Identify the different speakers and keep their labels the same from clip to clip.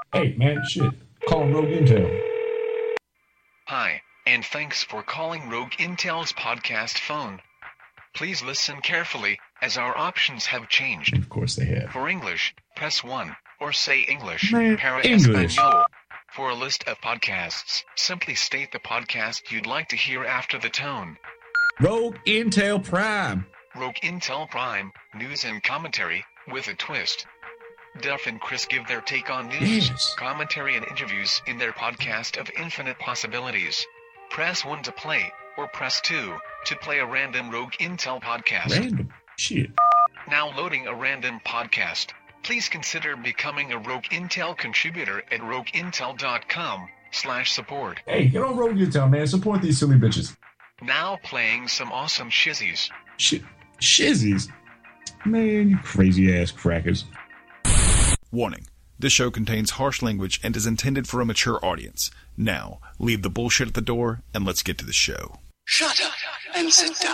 Speaker 1: Hey, man, shit. Calling Rogue Intel.
Speaker 2: Hi, and thanks for calling Rogue Intel's podcast phone. Please listen carefully, as our options have changed.
Speaker 1: Of course they have.
Speaker 2: For English, press 1, or say English.
Speaker 1: Man,
Speaker 2: Para
Speaker 1: English.
Speaker 2: Español. For a list of podcasts, simply state the podcast you'd like to hear after the tone.
Speaker 1: Rogue Intel Prime.
Speaker 2: Rogue Intel Prime, news and commentary, with a twist. Duff and Chris give their take on news,
Speaker 1: Yes.
Speaker 2: commentary, and interviews in their podcast of infinite possibilities. Press 1 to play, or press 2 to play a random Rogue Intel podcast.
Speaker 1: Random. Shit.
Speaker 2: Now loading a random podcast. Please consider becoming a Rogue Intel contributor at rogueintel.com/support.
Speaker 1: Hey, get on Rogue Intel, man. Support these silly bitches.
Speaker 2: Now playing some awesome shizzies.
Speaker 1: Shit. Shizzies. Man, you crazy ass crackers.
Speaker 3: Warning. This show contains harsh language and is intended for a mature audience. Now, leave the bullshit at the door and let's get to the show.
Speaker 4: Shut up and sit down.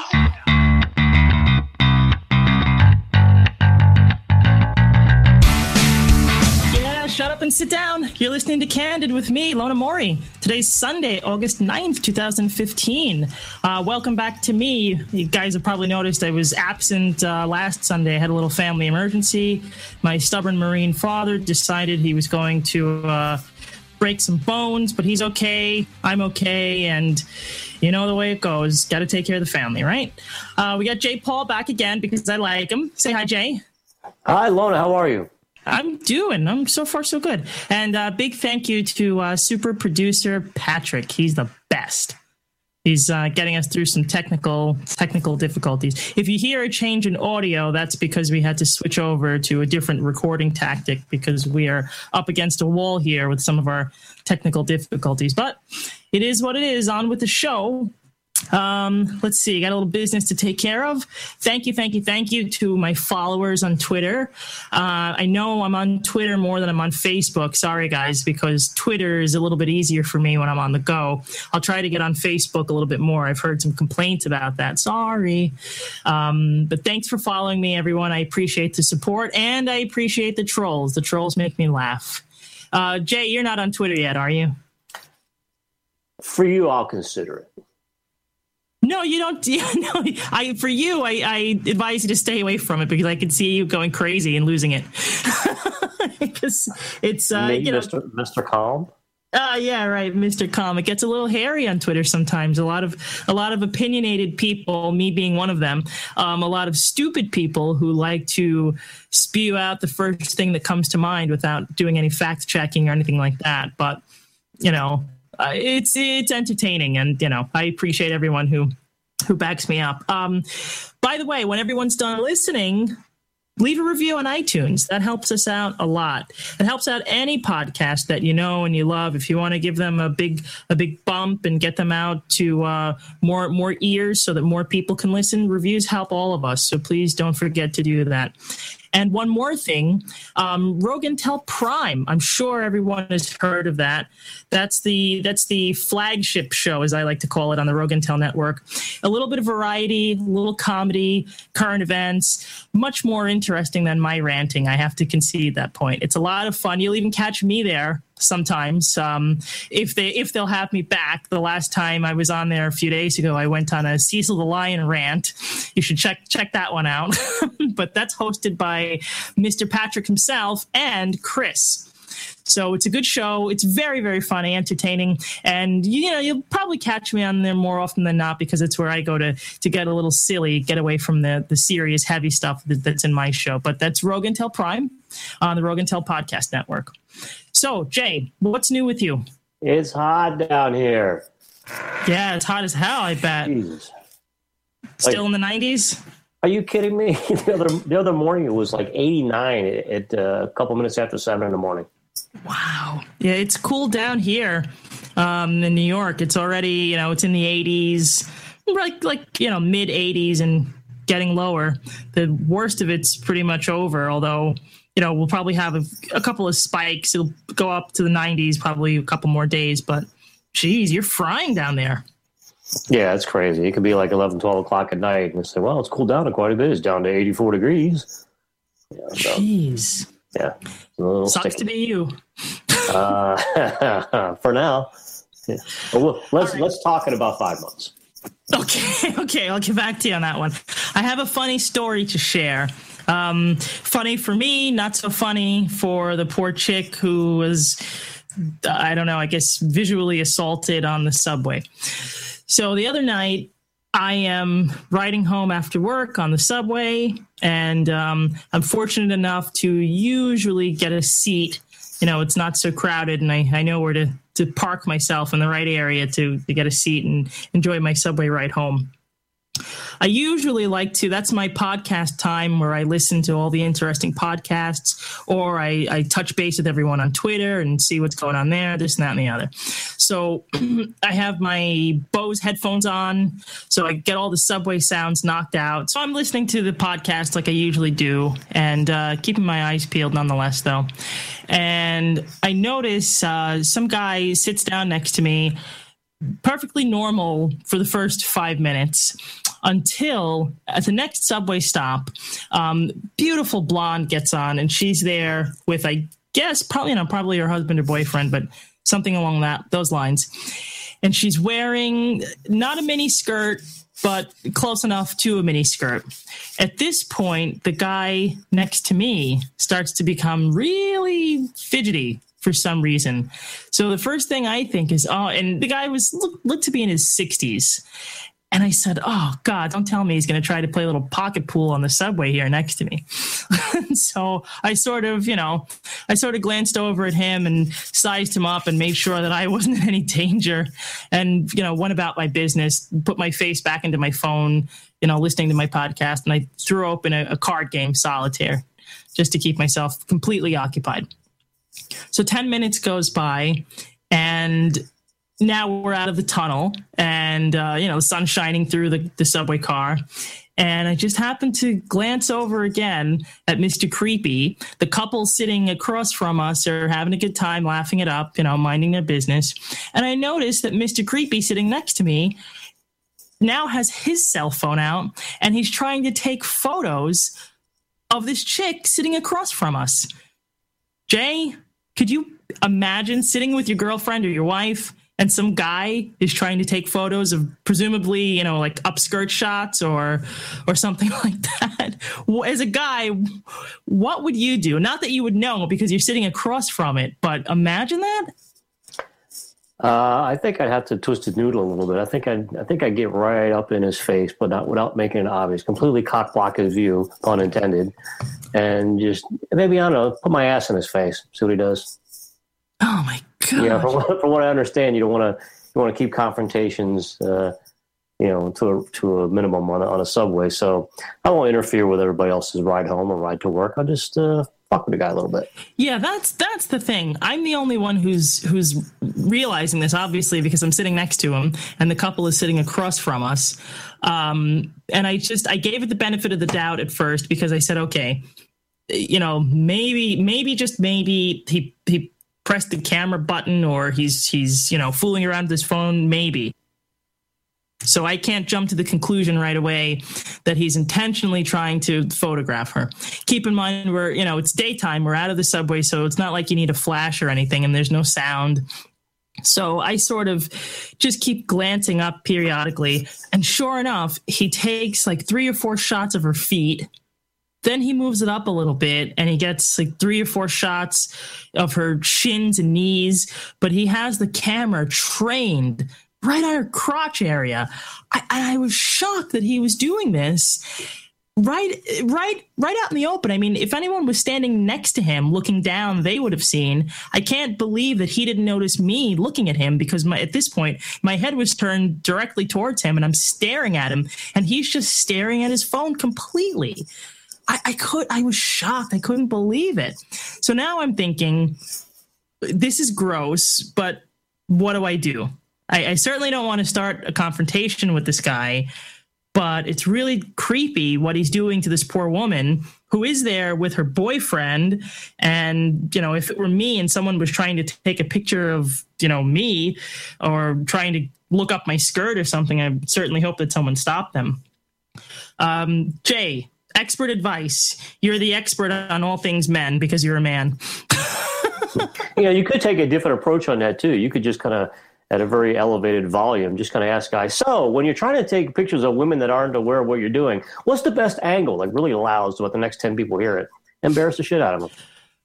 Speaker 5: Yeah, shut up and sit down. You're listening to Candid with me, Lona Mori. Today's Sunday, August 9th, 2015. Welcome back to me. You guys have probably noticed I was absent last Sunday. I had a little family emergency. My stubborn Marine father decided he was going to break some bones, but he's okay. I'm okay, and you know the way it goes. Got to take care of the family, right? We got Jay Paul back again because I like him. Say hi, Jay.
Speaker 6: Hi, Lona. How are you?
Speaker 5: I'm so far so good. And big thank you to super producer Patrick. He's the best. He's getting us through some technical difficulties. If you hear a change in audio, that's because we had to switch over to a different recording tactic because we are up against a wall here with some of our technical difficulties. But it is what it is. On with the show. Let's see. Got a little business to take care of. Thank you to my followers on Twitter. I know I'm on Twitter more than I'm on Facebook. Sorry, guys, because Twitter is a little bit easier for me when I'm on the go. I'll try to get on Facebook a little bit more. I've heard some complaints about that. Sorry. But thanks for following me, everyone. I appreciate the support, and I appreciate the trolls. The trolls make me laugh. Jay, you're not on Twitter yet, are you?
Speaker 6: For you, I'll consider it.
Speaker 5: No, you don't. No, I advise you to stay away from it because I can see you going crazy and losing it. Because it's
Speaker 6: Mr. Calm.
Speaker 5: Yeah, right, Mr. Calm. It gets a little hairy on Twitter sometimes. A lot of opinionated people, me being one of them. A lot of stupid people who like to spew out the first thing that comes to mind without doing any fact checking or anything like that. But you know. It's entertaining, and I appreciate everyone who backs me up. By the way, when everyone's done listening, leave a review on iTunes. That helps us out a lot. It helps out any podcast that you know and you love. If you want to give them a big bump and get them out to more ears so that more people can listen, reviews help all of us. So please don't forget to do that. And one more thing, Rogue Intel Prime. I'm sure everyone has heard of that. That's the flagship show, as I like to call it, on the Rogue Intel network. A little bit of variety, a little comedy, current events, much more interesting than my ranting. I have to concede that point. It's a lot of fun. You'll even catch me there sometimes if they'll have me back. The last time I was on there a few days ago, I went on a Cecil the Lion rant. You should check that one out. But that's hosted by Mr. Patrick himself and Chris. So it's a good show. It's very, very funny, entertaining. And, you'll probably catch me on there more often than not because it's where I go to get a little silly, get away from the serious, heavy stuff that's in my show. But that's Rogue Intel Prime on the Rogue Intel Podcast Network. So, Jay, what's new with you?
Speaker 6: It's hot down here.
Speaker 5: Yeah, it's hot as hell, I bet.
Speaker 6: Jesus.
Speaker 5: Still in the 90s?
Speaker 6: Are you kidding me? The other morning, it was like 89 at a couple minutes after 7 in the morning.
Speaker 5: Wow. Yeah, it's cool down here in New York. It's already, it's in the 80s, like mid 80s and getting lower. The worst of it's pretty much over, although, we'll probably have a couple of spikes. It'll go up to the 90s, probably a couple more days. But, geez, you're frying down there.
Speaker 6: Yeah, it's crazy. It could be like 11, 12 o'clock at night. And say, well, it's cooled down quite a bit. It's down to 84 degrees.
Speaker 5: Jeez.
Speaker 6: Yeah.
Speaker 5: Sucks to be you.
Speaker 6: For now. Yeah. Well, let's talk in about 5 months.
Speaker 5: Okay, I'll get back to you on that one. I have a funny story to share. Funny for me, not so funny for the poor chick who was, I don't know, I guess visually assaulted on the subway. So the other night, I am riding home after work on the subway, and I'm fortunate enough to usually get a seat. You know, it's not so crowded, and I know where to park myself in the right area to get a seat and enjoy my subway ride home. I usually like to, that's my podcast time where I listen to all the interesting podcasts, or I touch base with everyone on Twitter and see what's going on there, this and that and the other. So I have my Bose headphones on, so I get all the subway sounds knocked out. So I'm listening to the podcast like I usually do, and keeping my eyes peeled nonetheless, though. And I notice some guy sits down next to me, perfectly normal for the first 5 minutes, until at the next subway stop, beautiful blonde gets on, and she's there with, I guess, probably her husband or boyfriend, but something along those lines. And she's wearing not a mini skirt, but close enough to a mini skirt. At this point, the guy next to me starts to become really fidgety for some reason. So the first thing I think is, and the guy looked to be in his 60s. And I said, oh, God, don't tell me he's going to try to play a little pocket pool on the subway here next to me. So I sort of glanced over at him and sized him up and made sure that I wasn't in any danger, and, went about my business, put my face back into my phone, listening to my podcast. And I threw open a card game, Solitaire, just to keep myself completely occupied. So 10 minutes goes by, and now we're out of the tunnel, and, the sun's shining through the subway car. And I just happened to glance over again at Mr. Creepy. The couple sitting across from us are having a good time, laughing it up, minding their business. And I noticed that Mr. Creepy sitting next to me now has his cell phone out, and he's trying to take photos of this chick sitting across from us. Jay, could you imagine sitting with your girlfriend or your wife, and some guy is trying to take photos of presumably, like upskirt shots or something like that? As a guy, what would you do? Not that you would know because you're sitting across from it, but imagine that.
Speaker 6: I think I'd have to twist his noodle a little bit. I think I'd get right up in his face, but not without making it obvious. Completely cock block his view, pun intended, and just maybe, I don't know, put my ass in his face, see what he does.
Speaker 5: Oh my God!
Speaker 6: Yeah, from what I understand, you don't want to keep confrontations, to a minimum on a subway. So I won't interfere with everybody else's ride home or ride to work. I'll just fuck with the guy a little bit. Yeah,
Speaker 5: that's the thing. I'm the only one who's realizing this, obviously, because I'm sitting next to him, and the couple is sitting across from us. And I gave it the benefit of the doubt at first, because I said, okay, maybe just maybe he pressed the camera button, or he's fooling around with his phone, maybe. So I can't jump to the conclusion right away that he's intentionally trying to photograph her. Keep in mind, it's daytime, we're out of the subway, so it's not like you need a flash or anything, and there's no sound. So I sort of just keep glancing up periodically, and sure enough, he takes like 3 or 4 shots of her feet. Then he moves it up a little bit, and he gets like 3 or 4 shots of her shins and knees, but he has the camera trained right on her crotch area. I was shocked that he was doing this right out in the open. I mean, if anyone was standing next to him looking down, they would have seen. I can't believe that he didn't notice me looking at him, because at this point, my head was turned directly towards him, and I'm staring at him, and he's just staring at his phone completely. I was shocked. I couldn't believe it. So now I'm thinking, this is gross, but what do I do? I certainly don't want to start a confrontation with this guy, but it's really creepy what he's doing to this poor woman who is there with her boyfriend. And, if it were me and someone was trying to take a picture of, me, or trying to look up my skirt or something, I certainly hope that someone stopped them. Jay, expert advice. You're the expert on all things men because you're a man.
Speaker 6: You could take a different approach on that too. You could just kind of, at a very elevated volume, just kind of ask guys, so when you're trying to take pictures of women that aren't aware of what you're doing, what's the best angle? Like really loud so that the next 10 people hear it. Embarrass the shit out of them.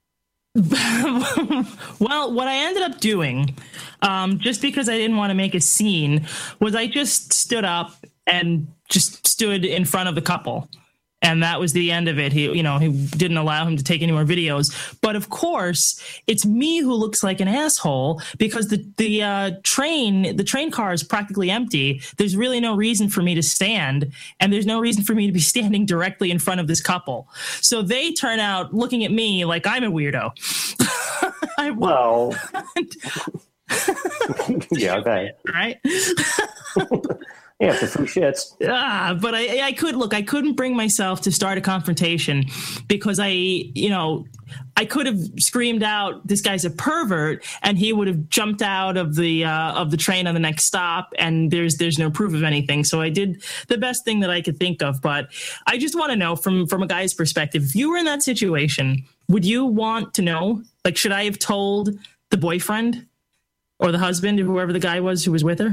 Speaker 5: Well, what I ended up doing, just because I didn't want to make a scene, was I just stood up and just stood in front of the couple. And that was the end of it. He didn't allow him to take any more videos. But of course, it's me who looks like an asshole because the train car is practically empty. There's really no reason for me to stand, and there's no reason for me to be standing directly in front of this couple. So they turn out looking at me like I'm a weirdo.
Speaker 6: Yeah, okay.
Speaker 5: Right?
Speaker 6: Yeah, for free shits.
Speaker 5: But I couldn't bring myself to start a confrontation because I could have screamed out, "This guy's a pervert," and he would have jumped out of the train on the next stop, and there's no proof of anything. So I did the best thing that I could think of. But I just want to know from a guy's perspective, if you were in that situation, would you want to know? Like, should I have told the boyfriend or the husband or whoever the guy was who was with her?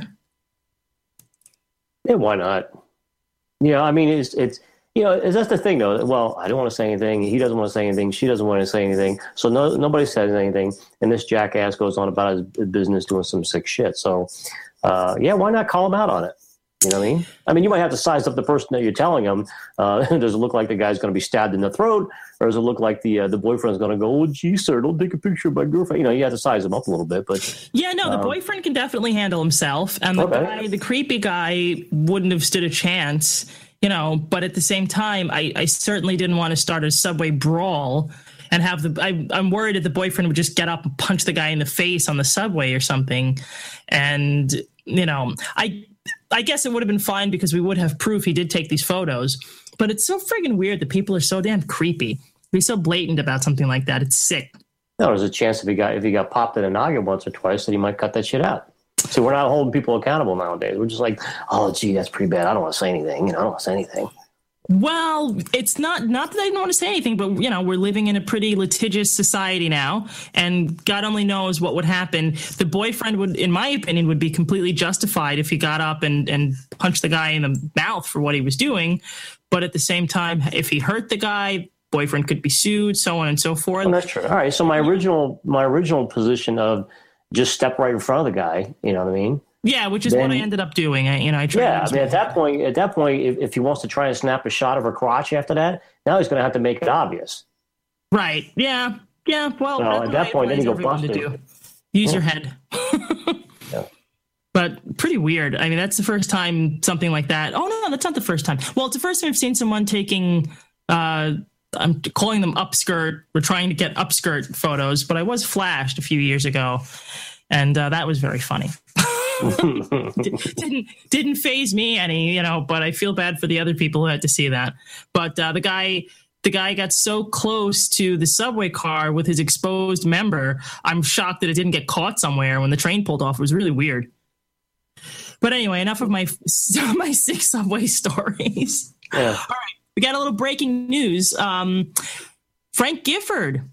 Speaker 6: Yeah, why not? I mean, it's that's the thing, though. Well, I don't want to say anything. He doesn't want to say anything. She doesn't want to say anything. So nobody says anything. And this jackass goes on about his business doing some sick shit. So, why not call him out on it? You know what I mean? I mean, you might have to size up the person that you're telling him. Does it look like the guy's going to be stabbed in the throat? Or does it look like the boyfriend's going to go, "Oh, gee, sir, don't take a picture of my girlfriend"? You have to size him up a little bit. But
Speaker 5: yeah, no, the boyfriend can definitely handle himself. And the creepy guy wouldn't have stood a chance, But at the same time, I certainly didn't want to start a subway brawl and have I'm worried that the boyfriend would just get up and punch the guy in the face on the subway or something. And, I guess it would have been fine because we would have proof he did take these photos. But it's so friggin' weird that people are so damn creepy. Be so blatant about something like that. It's sick.
Speaker 6: No, there's a chance if he got popped in a noggin once or twice that he might cut that shit out. So we're not holding people accountable nowadays. We're just like, "Oh, gee, that's pretty bad. I don't want to say anything. I don't want to say anything."
Speaker 5: Well, it's not that I don't want to say anything, but we're living in a pretty litigious society now, and God only knows what would happen. The boyfriend would, in my opinion, would be completely justified if he got up and punched the guy in the mouth for what he was doing. But at the same time, if he hurt the guy, boyfriend could be sued, so on and so forth.
Speaker 6: Well, that's true. All right. So my original position of just step right in front of the guy, you know what I mean?
Speaker 5: Yeah, which is what I ended up doing. I tried.
Speaker 6: Yeah, I mean, at that point, if he wants to try and snap a shot of her crotch after that, now he's going to have to make it obvious.
Speaker 5: Right. Yeah. Yeah. Well,
Speaker 6: at that point, then you go busted.
Speaker 5: Use your head. Yeah. But pretty weird. I mean, that's the first time something like that. Oh no, that's not the first time. Well, it's the first time I've seen someone taking. I'm calling them upskirt. We're trying to get upskirt photos, but I was flashed a few years ago, and that was very funny. didn't faze me any, but I feel bad for the other people who had to see that. But the guy got so close to the subway car with his exposed member. I'm shocked that it didn't get caught somewhere when the train pulled off. It was really weird. But anyway, enough of my 6 subway stories. Yeah. All right, we got a little breaking news. Frank Gifford.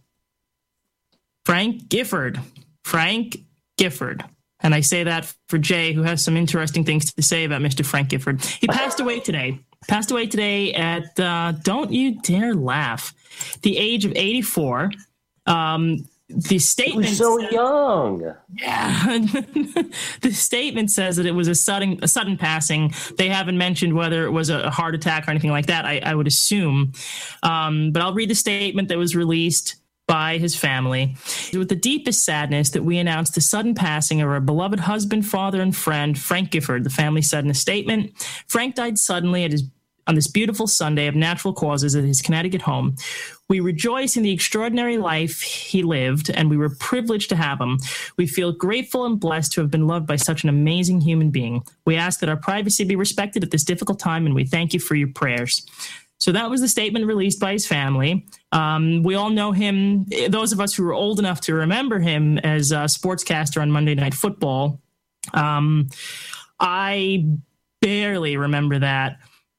Speaker 5: And I say that for Jay, who has some interesting things to say about Mr. Frank Gifford. He passed away today. At, don't you dare laugh, the age of 84. The statement
Speaker 6: was so young.
Speaker 5: Yeah. The statement says that it was a sudden passing. They haven't mentioned whether it was a heart attack or anything like that, I would assume. But I'll read the statement that was released by his family. With the deepest sadness that we announced the sudden passing of our beloved husband, father, and friend, Frank Gifford, the family said in a statement. Frank died suddenly on this beautiful Sunday of natural causes at his Connecticut home. We rejoice in the extraordinary life he lived, and we were privileged to have him. We feel grateful and blessed to have been loved by such an amazing human being. We ask that our privacy be respected at this difficult time, and we thank you for your prayers. So that was the statement released by his family. We all know him, those of us who are old enough to remember him, as a sportscaster on Monday Night Football. I barely remember that.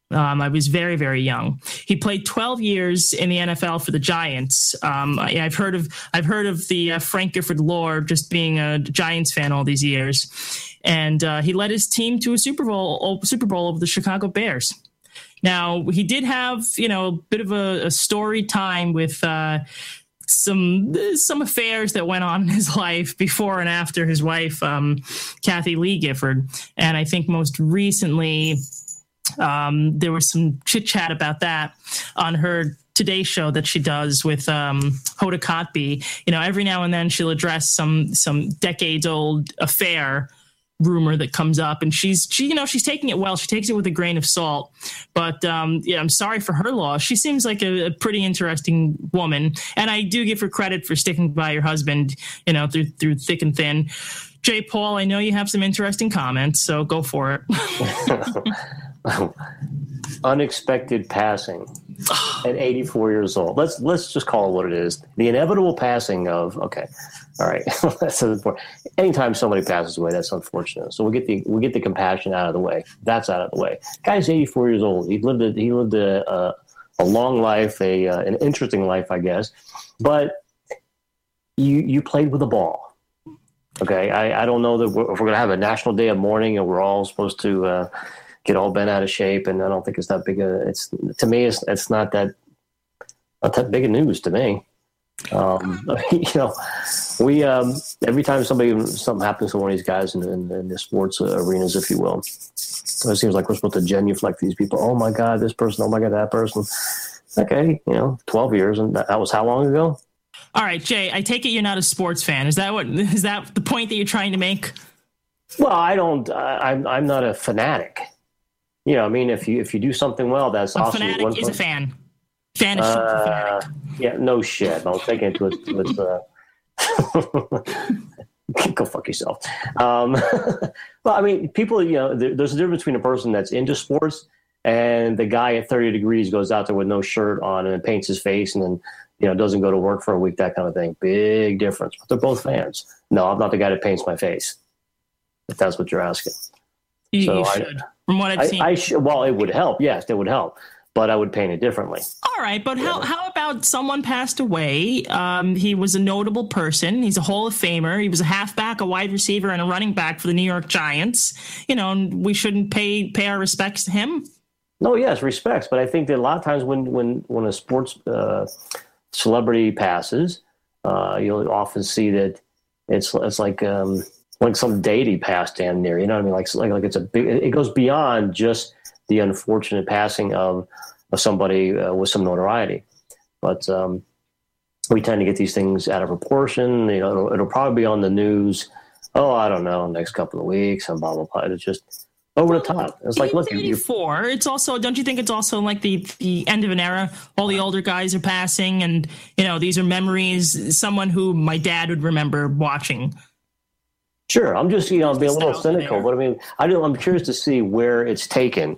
Speaker 5: I was very, very young. He played 12 years in the NFL for the Giants. I've heard of the Frank Gifford lore, just being a Giants fan all these years, and he led his team to a Super Bowl over the Chicago Bears. Now, he did have, a bit of a story time with some affairs that went on in his life before and after his wife, Kathy Lee Gifford, and I think most recently. There was some chit chat about that on her Today Show that she does with Hoda Kotb. Every now and then she'll address some decades old affair rumor that comes up, and she's taking it well. She takes it with a grain of salt. But I'm sorry for her loss. She seems like a pretty interesting woman, and I do give her credit for sticking by her husband, through thick and thin. Jay Paul, I know you have some interesting comments, so go for it.
Speaker 6: Unexpected passing at 84 years old. Let's just call it what it is. The inevitable passing of. Okay, all right. That's important. Anytime somebody passes away, that's unfortunate. So we get the compassion out of the way. That's out of the way. Guy's 84 years old. He lived a long life, an interesting life, I guess. But you played with a ball. Okay, I don't know that if we're going to have a national day of mourning and we're all supposed to. Get all bent out of shape, and I don't think it's that big. It's not that big of news to me. We every time something happens to one of these guys in the sports arenas, if you will, it seems like we're supposed to genuflect these people. Oh my God, this person! Oh my God, that person. Okay, 12 years, and that was how long ago?
Speaker 5: All right, Jay. I take it you're not a sports fan. Is that the point that you're trying to make?
Speaker 6: Well, I don't. I'm not a fanatic. If you do something well, that's awesome.
Speaker 5: A fanatic is a fan. Fan is short for fanatic.
Speaker 6: Yeah, no shit. I'll take it with go fuck yourself. Well, people, there's a difference between a person that's into sports and the guy at 30 degrees goes out there with no shirt on and paints his face and then, doesn't go to work for a week, that kind of thing. Big difference. But they're both fans. No, I'm not the guy that paints my face, if that's what you're asking.
Speaker 5: You should. From what I've seen.
Speaker 6: Well, it would help. Yes, it would help. But I would paint it differently.
Speaker 5: All right. But how about someone passed away? He was a notable person. He's a Hall of Famer. He was a halfback, a wide receiver, and a running back for the New York Giants. And we shouldn't pay our respects to him?
Speaker 6: No, yes, respects. But I think that a lot of times when a sports celebrity passes, you'll often see that it's like some deity passed down there, you know what I mean? Like it's it goes beyond just the unfortunate passing of somebody with some notoriety. But we tend to get these things out of proportion. It'll probably be on the news. Oh, I don't know, next couple of weeks and blah blah blah. It's just over the top. It's like, look,
Speaker 5: 84. It's also, don't you think it's also like the end of an era? All the older guys are passing, and these are memories. Someone who my dad would remember watching.
Speaker 6: Sure, I'm just being a little cynical, but I'm curious to see where it's taken.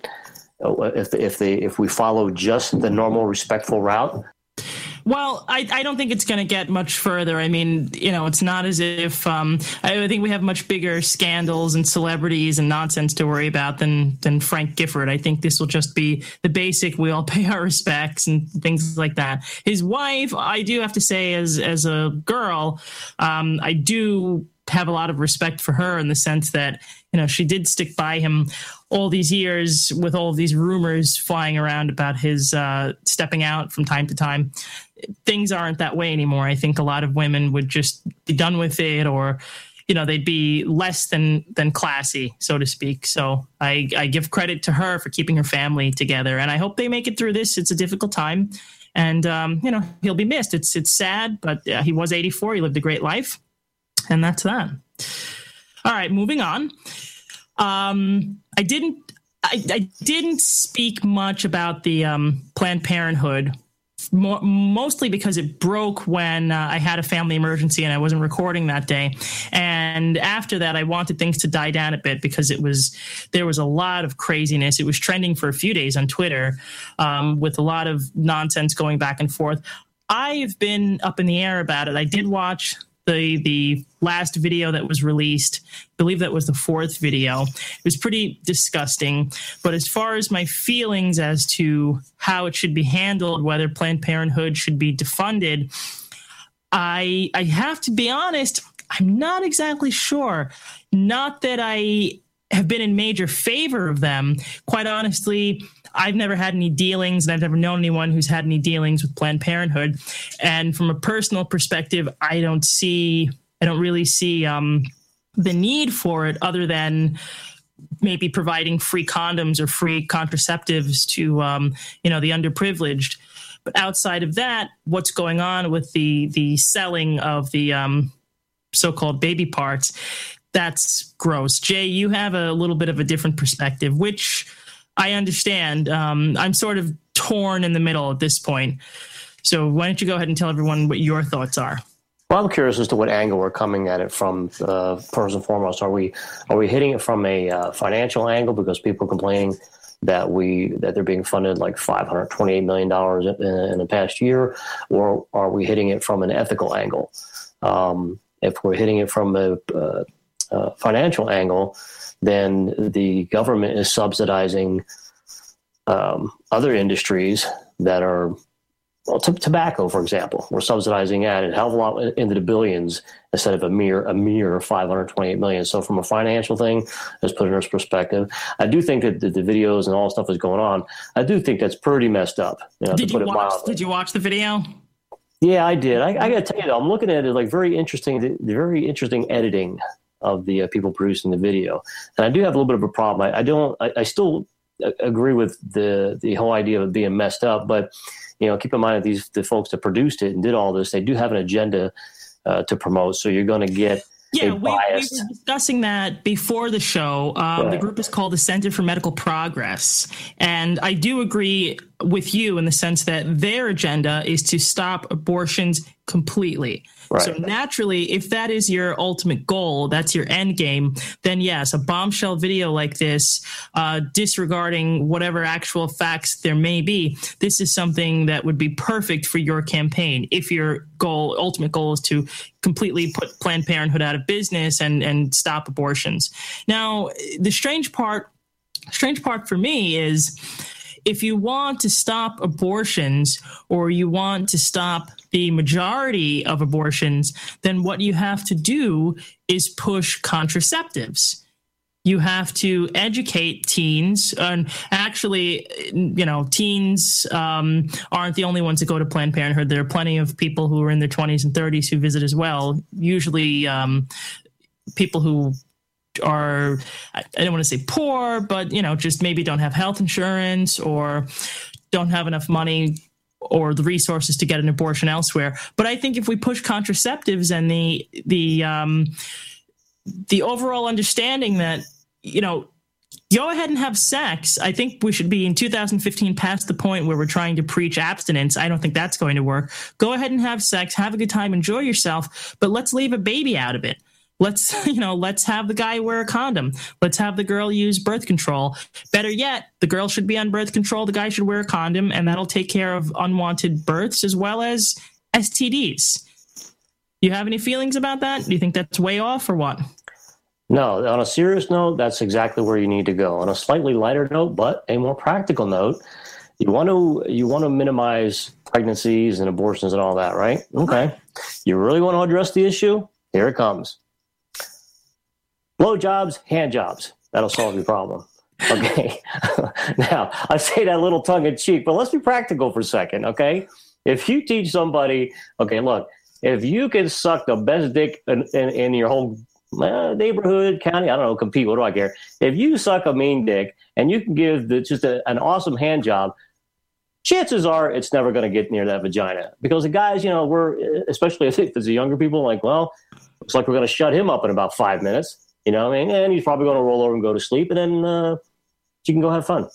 Speaker 6: If we follow just the normal respectful route.
Speaker 5: Well, I don't think it's going to get much further. It's not as if I think we have much bigger scandals and celebrities and nonsense to worry about than Frank Gifford. I think this will just be the basic. We all pay our respects and things like that. His wife, I do have to say, as a girl, I do have a lot of respect for her in the sense that, she did stick by him all these years with all of these rumors flying around about his stepping out from time to time. Things aren't that way anymore. I think a lot of women would just be done with it, or, they'd be less than classy, so to speak. So I give credit to her for keeping her family together, and I hope they make it through this. It's a difficult time, and, he'll be missed. It's sad, but he was 84. He lived a great life. And that's that. All right, moving on. I didn't speak much about the Planned Parenthood, mostly because it broke when I had a family emergency and I wasn't recording that day. And after that, I wanted things to die down a bit because there was a lot of craziness. It was trending for a few days on Twitter with a lot of nonsense going back and forth. I've been up in the air about it. I did watch the last video that was released. I believe that was the 4th video. It was pretty disgusting. But as far as my feelings as to how it should be handled, whether Planned Parenthood should be defunded, I have to be honest, I'm not exactly sure. Not that I have been in major favor of them. Quite honestly, I've never had any dealings, and I've never known anyone who's had any dealings with Planned Parenthood. And from a personal perspective, I don't really see the need for it, other than maybe providing free condoms or free contraceptives to the underprivileged. But outside of that, what's going on with the selling of the so-called baby parts, that's gross. Jay, you have a little bit of a different perspective, which I understand. I'm sort of torn in the middle at this point. So why don't you go ahead and tell everyone what your thoughts are?
Speaker 6: Well, I'm curious as to what angle we're coming at it from. First and foremost, are we hitting it from a financial angle because people are complaining that they're being funded like $528 million in the past year, or are we hitting it from an ethical angle? If we're hitting it from a financial angle, then the government is subsidizing other industries that are, well, tobacco, for example. We're subsidizing that a hell of a lot into the billions instead of a mere $528 million. So from a financial thing, let's put it in perspective. I do think that the videos and all stuff is going on. I do think that's pretty messed up.
Speaker 5: Did you watch the video?
Speaker 6: Yeah, I did. I got to tell you, though, I'm looking at it like very interesting editing of the people producing the video. And I do have a little bit of a problem. I still agree with the whole idea of it being messed up, but keep in mind that the folks that produced it and did all this, they do have an agenda to promote. So you're going to get
Speaker 5: we were discussing that before the show. The group is called the Center for Medical Progress. And I do agree with you in the sense that their agenda is to stop abortions completely. Right. So naturally, if that is your ultimate goal, that's your end game, then yes, a bombshell video like this, disregarding whatever actual facts there may be, this is something that would be perfect for your campaign. If your ultimate goal is to completely put Planned Parenthood out of business and stop abortions. Now, the strange part for me is, if you want to stop abortions, or you want to stop the majority of abortions, then what you have to do is push contraceptives. You have to educate teens. And actually, teens aren't the only ones that go to Planned Parenthood. There are plenty of people who are in their 20s and 30s who visit as well. Usually people who are, I don't want to say poor, but, just maybe don't have health insurance or don't have enough money or the resources to get an abortion elsewhere. But I think if we push contraceptives and the overall understanding that, go ahead and have sex. I think we should be in 2015 past the point where we're trying to preach abstinence. I don't think that's going to work. Go ahead and have sex, have a good time, enjoy yourself, but let's leave a baby out of it. Let's have the guy wear a condom. Let's have the girl use birth control. Better yet, the girl should be on birth control. The guy should wear a condom, and that'll take care of unwanted births as well as STDs. Do you have any feelings about that? Do you think that's way off or what?
Speaker 6: No, on a serious note, that's exactly where you need to go. On a slightly lighter note, but a more practical note, you want to minimize pregnancies and abortions and all that, right? Okay. You really want to address the issue? Here it comes. Blowjobs, hand jobs. That'll solve your problem. Okay. Now, I say that a little tongue in cheek, but let's be practical for a second. Okay. If you teach somebody, okay, look, if you can suck the best dick in your whole neighborhood, county, I don't know, compete, what do I care? If you suck a mean dick and you can give an awesome hand job, chances are it's never going to get near that vagina. Because the guys, especially if it's the younger people, like, well, looks like we're going to shut him up in about 5 minutes. And he's probably going to roll over and go to sleep, and then you can go have fun.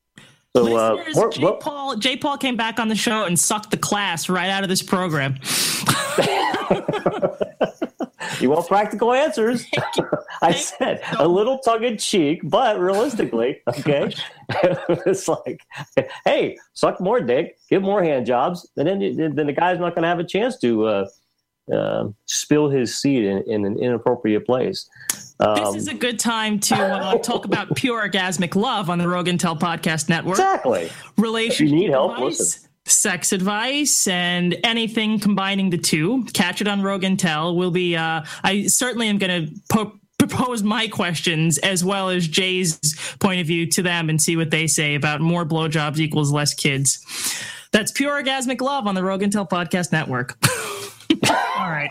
Speaker 6: So
Speaker 5: Jay Paul came back on the show and sucked the class right out of this program.
Speaker 6: You want practical answers? I said a little tongue in cheek, but realistically, okay. It's like, hey, suck more dick, give more hand jobs, and then the guy's not going to have a chance to spill his seed in an inappropriate place.
Speaker 5: This is a good time to talk about pure orgasmic love on the Rogue Intel Podcast Network.
Speaker 6: Exactly.
Speaker 5: Relationship
Speaker 6: if you need help,
Speaker 5: advice,
Speaker 6: listen.
Speaker 5: sex advice, and anything combining the two. Catch it on Rogue Intel. We'll be. I certainly am going to propose my questions as well as Jay's point of view to them and see what they say about more blowjobs equals less kids. That's pure orgasmic love on the Rogue Intel Podcast Network. All right.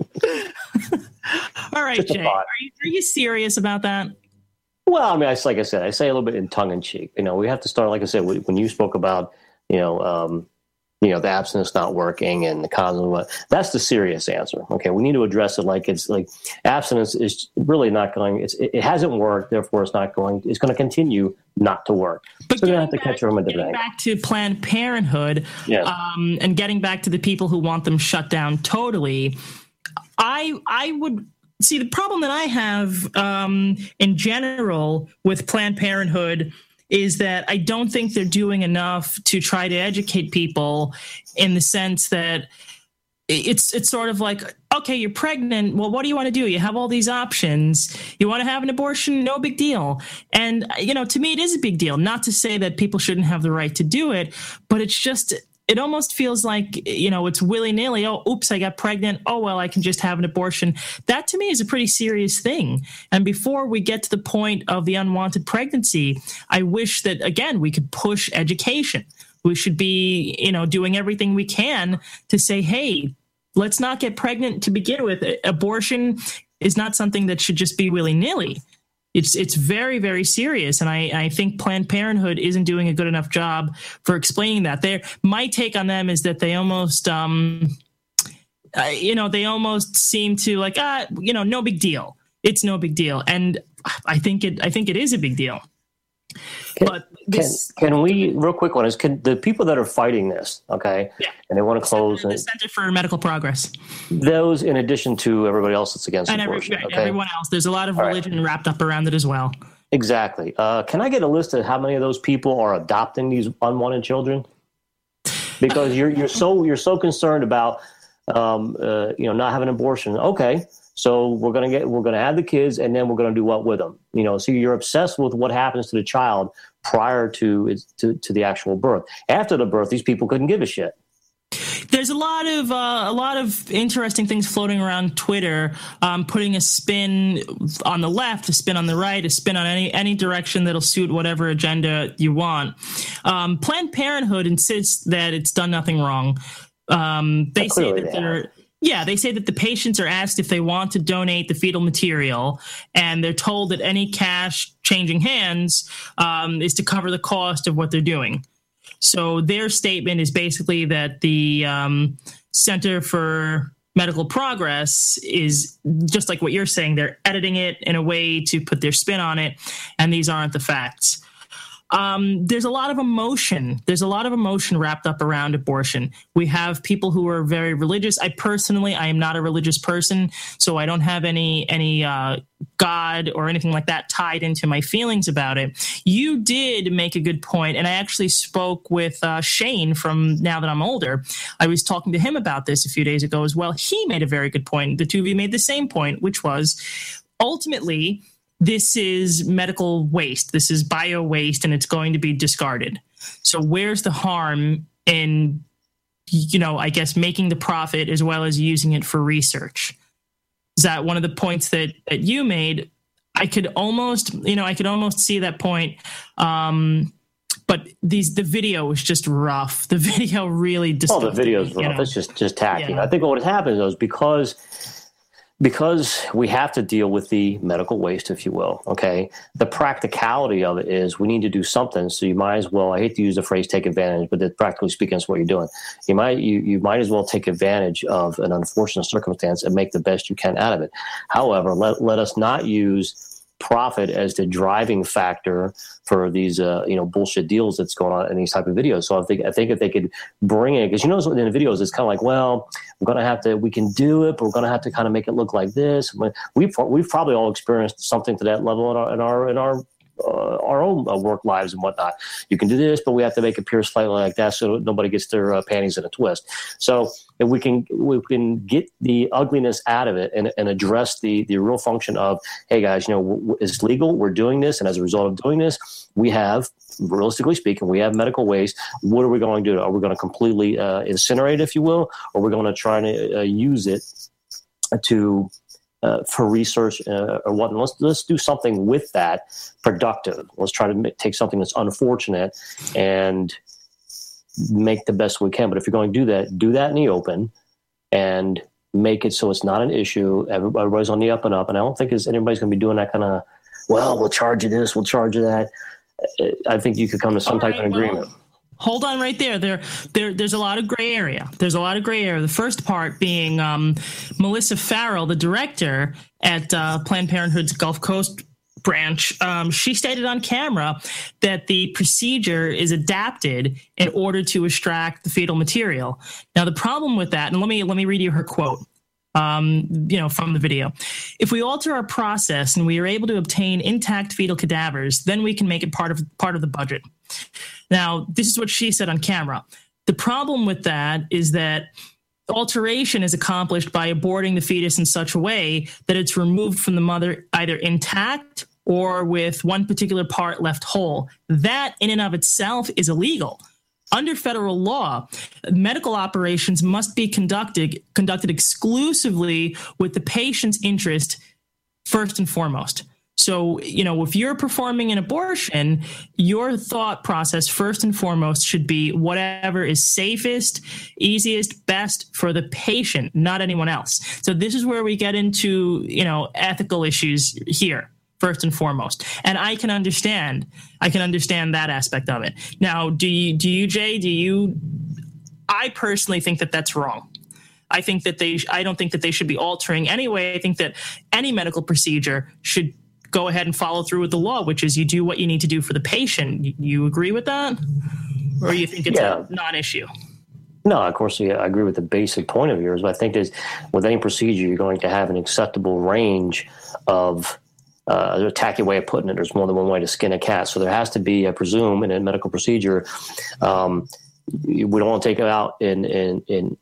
Speaker 5: All right, Jay. Are you serious about that?
Speaker 6: Well, I mean, like I said, I say a little bit in tongue in cheek. We have to start, like I said, when you spoke about, the abstinence not working and the cause of what, that's the serious answer. Okay. We need to address it like it's like abstinence is really not going, it hasn't worked. Therefore it's going to continue not to work.
Speaker 5: But
Speaker 6: so you have to catch them in the
Speaker 5: getting back to Planned Parenthood, yes. And getting back to the people who want them shut down totally, I would see the problem that I have in general with Planned Parenthood is that I don't think they're doing enough to try to educate people in the sense that it's sort of like, okay, you're pregnant. Well, what do you want to do? You have all these options. You want to have an abortion? No big deal. And, to me, it is a big deal. Not to say that people shouldn't have the right to do it, but it's just, it almost feels like, it's willy-nilly. Oh, oops, I got pregnant. Oh, well, I can just have an abortion. That to me is a pretty serious thing. And before we get to the point of the unwanted pregnancy, I wish that, again, we could push education. We should be, doing everything we can to say, hey, let's not get pregnant to begin with. Abortion is not something that should just be willy-nilly. It's very, very serious, and I think Planned Parenthood isn't doing a good enough job for explaining that. My take on them is that they almost, they almost seem to like, no big deal. It's no big deal, and I think it is a big deal.
Speaker 6: Can we real quick one is can the people that are fighting this, okay, yeah. And they want to close
Speaker 5: the Center for Medical Progress,
Speaker 6: those in addition to everybody else that's against
Speaker 5: and
Speaker 6: abortion,
Speaker 5: everyone else, there's a lot of religion wrapped up around it as well.
Speaker 6: Exactly. Can I get a list of how many of those people are adopting these unwanted children? Because you're so concerned about not having an abortion. Okay. So we're gonna have the kids, and then we're gonna do what with them? So you're obsessed with what happens to the child prior to the actual birth. After the birth, these people couldn't give a shit.
Speaker 5: There's a lot of interesting things floating around Twitter, putting a spin on the left, a spin on the right, a spin on any direction that'll suit whatever agenda you want. Planned Parenthood insists that it's done nothing wrong. They say that they say that the patients are asked if they want to donate the fetal material, and they're told that any cash changing hands is to cover the cost of what they're doing. So their statement is basically that the Center for Medical Progress is just like what you're saying. They're editing it in a way to put their spin on it, and these aren't the facts. There's a lot of emotion. There's a lot of emotion wrapped up around abortion. We have people who are very religious. I am not a religious person, so I don't have any God or anything like that tied into my feelings about it. You did make a good point, and I actually spoke with Shane from Now That I'm Older. I was talking to him about this a few days ago as well. He made a very good point. The two of you made the same point, which was ultimately, this is medical waste. This is bio waste, and it's going to be discarded. So where's the harm in, I guess, making the profit as well as using it for research? Is that one of the points that you made? I could almost see that point. But the video was just rough. The video really disgusting.
Speaker 6: Oh, the video's rough. It's just tacky. Yeah. I think what happened is because we have to deal with the medical waste, if you will, okay, the practicality of it is we need to do something. So you might as well, I hate to use the phrase take advantage, but practically speaking, that's what you're doing. You might as well take advantage of an unfortunate circumstance and make the best you can out of it. However, let us not use profit as the driving factor for these bullshit deals that's going on in these type of videos. So I think if they could bring it, because in the videos it's kind of like, well, we can do it, but we're gonna have to kind of make it look like this. We've probably all experienced something to that level in our our own work lives and whatnot. You can do this, but we have to make it appear slightly like that so nobody gets their panties in a twist. So if we can get the ugliness out of it and address the real function of, hey guys, it's legal, we're doing this, and as a result of doing this, we have, realistically speaking, we have medical waste. What are we going to do? Are we going to completely incinerate, if you will, or we're going to try to use it to for research or what? Let's do something with that productive. Let's try to take something that's unfortunate and make the best we can. But if you're going to do that in the open and make it so it's not an issue. Everybody's on the up and up, and I don't think anybody's going to be doing that kind of, well, we'll charge you this, we'll charge you that. I think you could come to some type of agreement.
Speaker 5: Hold on right there. There's a lot of gray area. The first part being Melissa Farrell, the director at Planned Parenthood's Gulf Coast branch. She stated on camera that the procedure is adapted in order to extract the fetal material. Now, the problem with that, and let me read you her quote. From the video. If we alter our process and we are able to obtain intact fetal cadavers, then we can make it part of the budget. Now, this is what she said on camera. The problem with that is that alteration is accomplished by aborting the fetus in such a way that it's removed from the mother either intact or with one particular part left whole. That in and of itself is illegal. Under federal law, medical operations must be conducted exclusively with the patient's interest first and foremost. So, if you're performing an abortion, your thought process first and foremost should be whatever is safest, easiest, best for the patient, not anyone else. So this is where we get into, ethical issues here. First and foremost. And I can understand that aspect of it. Now, do you, Jay, I personally think that that's wrong. I don't think that they should be altering anyway. I think that any medical procedure should go ahead and follow through with the law, which is you do what you need to do for the patient. You agree with that? Or you think it's a non-issue?
Speaker 6: No, of course, I agree with the basic point of yours, but I think with any procedure, you're going to have an acceptable range of there's a tacky way of putting it. There's more than one way to skin a cat. So there has to be, I presume, in a medical procedure, we don't want to take it out in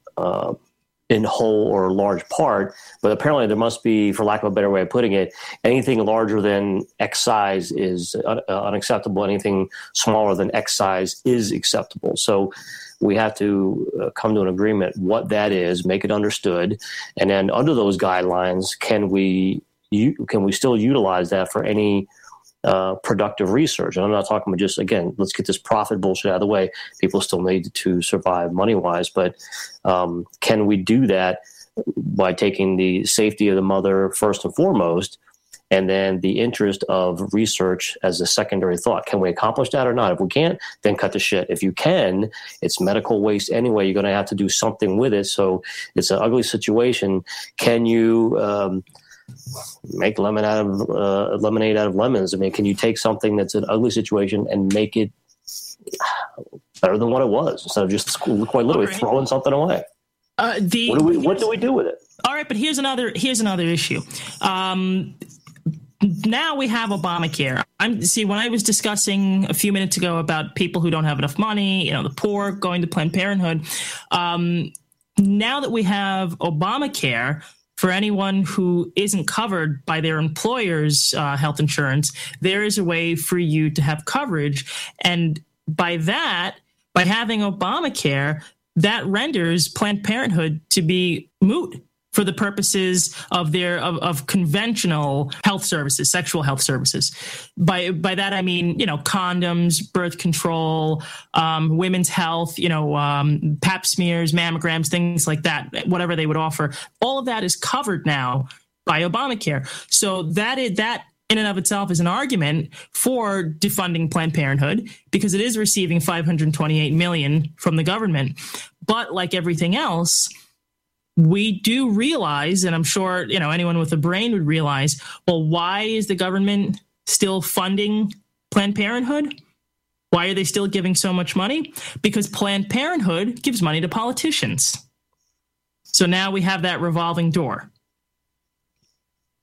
Speaker 6: whole or large part, but apparently there must be, for lack of a better way of putting it, anything larger than X size is unacceptable. Anything smaller than X size is acceptable. So we have to come to an agreement what that is, make it understood, and then under those guidelines, can we still utilize that for any productive research? And I'm not talking about just, again, let's get this profit bullshit out of the way. People still need to survive money-wise, but can we do that by taking the safety of the mother first and foremost, and then the interest of research as a secondary thought? Can we accomplish that or not? If we can't, then cut the shit. If you can, it's medical waste anyway. You're going to have to do something with it. So it's an ugly situation. Can you make lemonade out of lemons? I mean, can you take something that's an ugly situation and make it better than what it was, instead of just quite literally throwing something away? What do we do with it?
Speaker 5: All right, but here's another issue. Now we have Obamacare. When I was discussing a few minutes ago about people who don't have enough money, the poor going to Planned Parenthood. Now that we have Obamacare, for anyone who isn't covered by their employer's health insurance, there is a way for you to have coverage. And by having Obamacare, that renders Planned Parenthood to be moot for the purposes of of conventional health services, sexual health services. By that I mean, condoms, birth control, women's health, pap smears, mammograms, things like that, whatever they would offer. All of that is covered now by Obamacare. So that in and of itself is an argument for defunding Planned Parenthood, because it is receiving $528 million from the government. But like everything else, we do realize, and I'm sure anyone with a brain would realize, well, why is the government still funding Planned Parenthood? Why are they still giving so much money? Because Planned Parenthood gives money to politicians. So now we have that revolving door.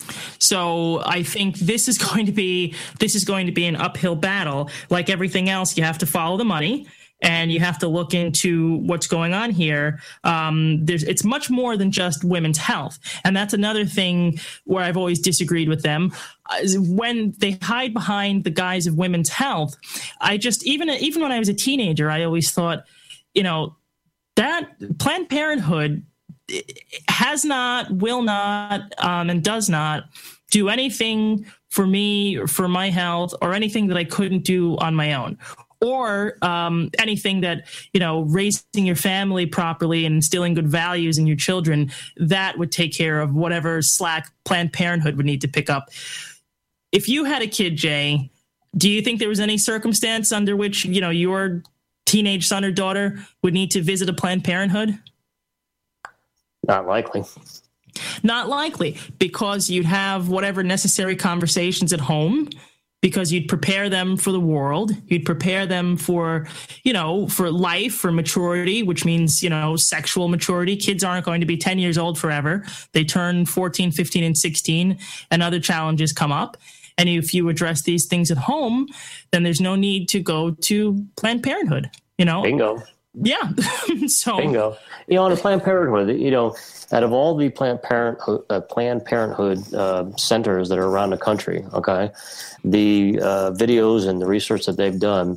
Speaker 5: So I think this is going to be an uphill battle. Like everything else, you have to follow the money. And you have to look into what's going on here. It's much more than just women's health. And that's another thing where I've always disagreed with them. When they hide behind the guise of women's health, I just, even when I was a teenager, I always thought, that Planned Parenthood has not, will not, and does not do anything for me, or for my health, or anything that I couldn't do on my own. Or anything that, raising your family properly and instilling good values in your children, that would take care of whatever slack Planned Parenthood would need to pick up. If you had a kid, Jay, do you think there was any circumstance under which, your teenage son or daughter would need to visit a Planned Parenthood?
Speaker 6: Not likely.
Speaker 5: Not likely, because you'd have whatever necessary conversations at home, because you'd prepare them for the world. You'd prepare them for, for life, for maturity, which means, sexual maturity. Kids aren't going to be 10 years old forever. They turn 14, 15, and 16, and other challenges come up. And if you address these things at home, then there's no need to go to Planned Parenthood,
Speaker 6: Bingo.
Speaker 5: Yeah. So
Speaker 6: bingo. On a Planned Parenthood, out of all the Planned Parenthood centers that are around the country, okay, the videos and the research that they've done,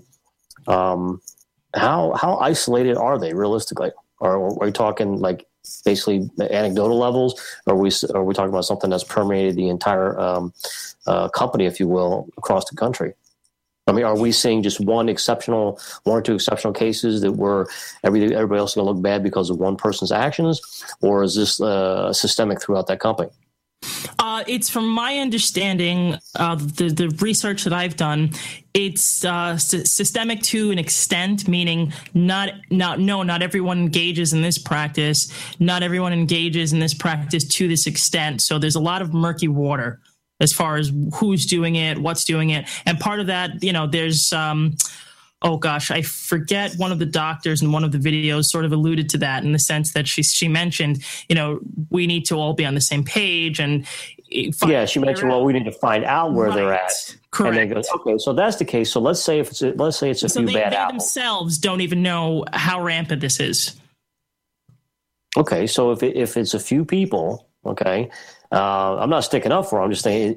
Speaker 6: how isolated are they realistically? Are we talking like basically anecdotal levels? Or are we talking about something that's permeated the entire company, if you will, across the country? I mean, are we seeing just one or two exceptional cases that where everybody else is going to look bad because of one person's actions, or is this systemic throughout that company?
Speaker 5: It's from my understanding of the research that I've done, it's systemic to an extent, meaning not everyone engages in this practice. Not everyone engages in this practice to this extent. So there's a lot of murky water as far as who's doing it, what's doing it. And part of that, there's, I forget, one of the doctors in one of the videos sort of alluded to that in the sense that she mentioned, we need to all be on the same page. And
Speaker 6: she mentioned, we need to find out where they're at.
Speaker 5: Correct.
Speaker 6: And then goes, okay, so that's the case. So let's say it's a few bad apples. They
Speaker 5: themselves don't even know how rampant this is.
Speaker 6: Okay, so if it's a few people, okay, I'm not sticking up for them. I'm just saying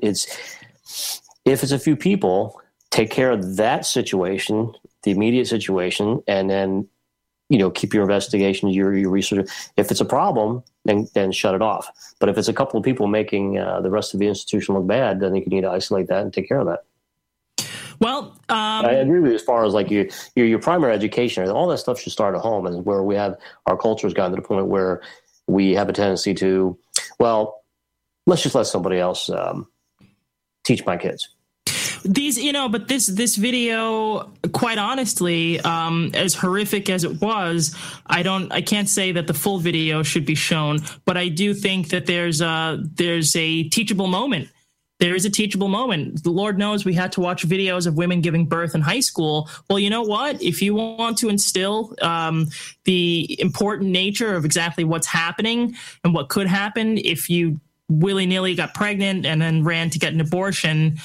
Speaker 6: if it's a few people, take care of that situation, the immediate situation, and then, keep your investigation, your research. If it's a problem, then shut it off. But if it's a couple of people making the rest of the institution look bad, then you need to isolate that and take care of that.
Speaker 5: Well,
Speaker 6: I agree with you as far as like your primary education, all that stuff should start at home, and where we have our culture has gotten to the point where we have a tendency to, let's just let somebody else teach my kids.
Speaker 5: But this video, quite honestly, as horrific as it was, I can't say that the full video should be shown, but I do think that there's a teachable moment. There is a teachable moment. The Lord knows we had to watch videos of women giving birth in high school. Well, you know what? If you want to instill the important nature of exactly what's happening and what could happen if you willy-nilly got pregnant and then ran to get an abortion,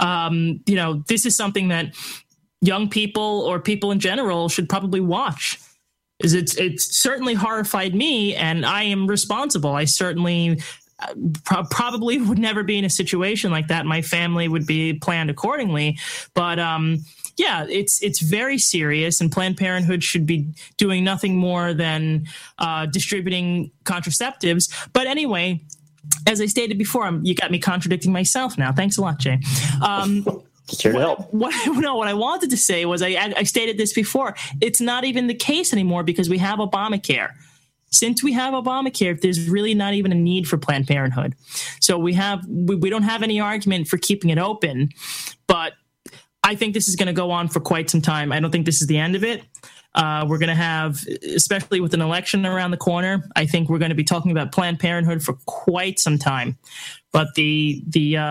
Speaker 5: this is something that young people or people in general should probably watch. It's certainly horrified me, and I am responsible. I certainly probably would never be in a situation like that. My family would be planned accordingly. But it's very serious, and Planned Parenthood should be doing nothing more than distributing contraceptives. But anyway, as I stated before, you got me contradicting myself now. Thanks a lot, Jay.
Speaker 6: Just here to help.
Speaker 5: What I wanted to say was I stated this before. It's not even the case anymore because we have Obamacare. Since we have Obamacare, there's really not even a need for Planned Parenthood. So we don't have any argument for keeping it open, but I think this is going to go on for quite some time. I don't think this is the end of it. We're going to have, especially with an election around the corner, I think we're going to be talking about Planned Parenthood for quite some time. But the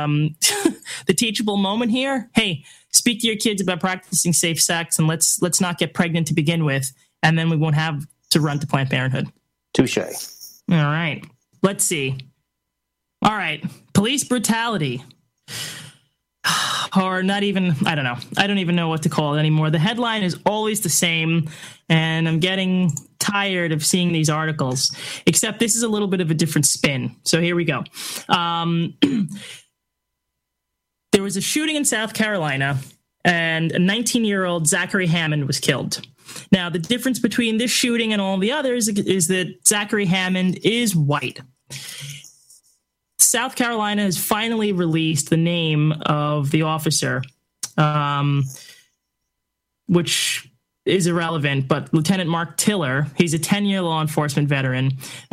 Speaker 5: the teachable moment here, hey, speak to your kids about practicing safe sex, and let's not get pregnant to begin with, and then we won't have to run to Planned Parenthood.
Speaker 6: Touche.
Speaker 5: All right. Let's see. All right. Police brutality. Or not even, I don't know. I don't even know what to call it anymore. The headline is always the same, and I'm getting tired of seeing these articles, except this is a little bit of a different spin. So here we go. There was a shooting in South Carolina, and a 19-year-old Zachary Hammond was killed. Now, the difference between this shooting and all the others is that Zachary Hammond is white. South Carolina has finally released the name of the officer, which is irrelevant, but Lieutenant Mark Tiller, he's a 10-year law enforcement veteran.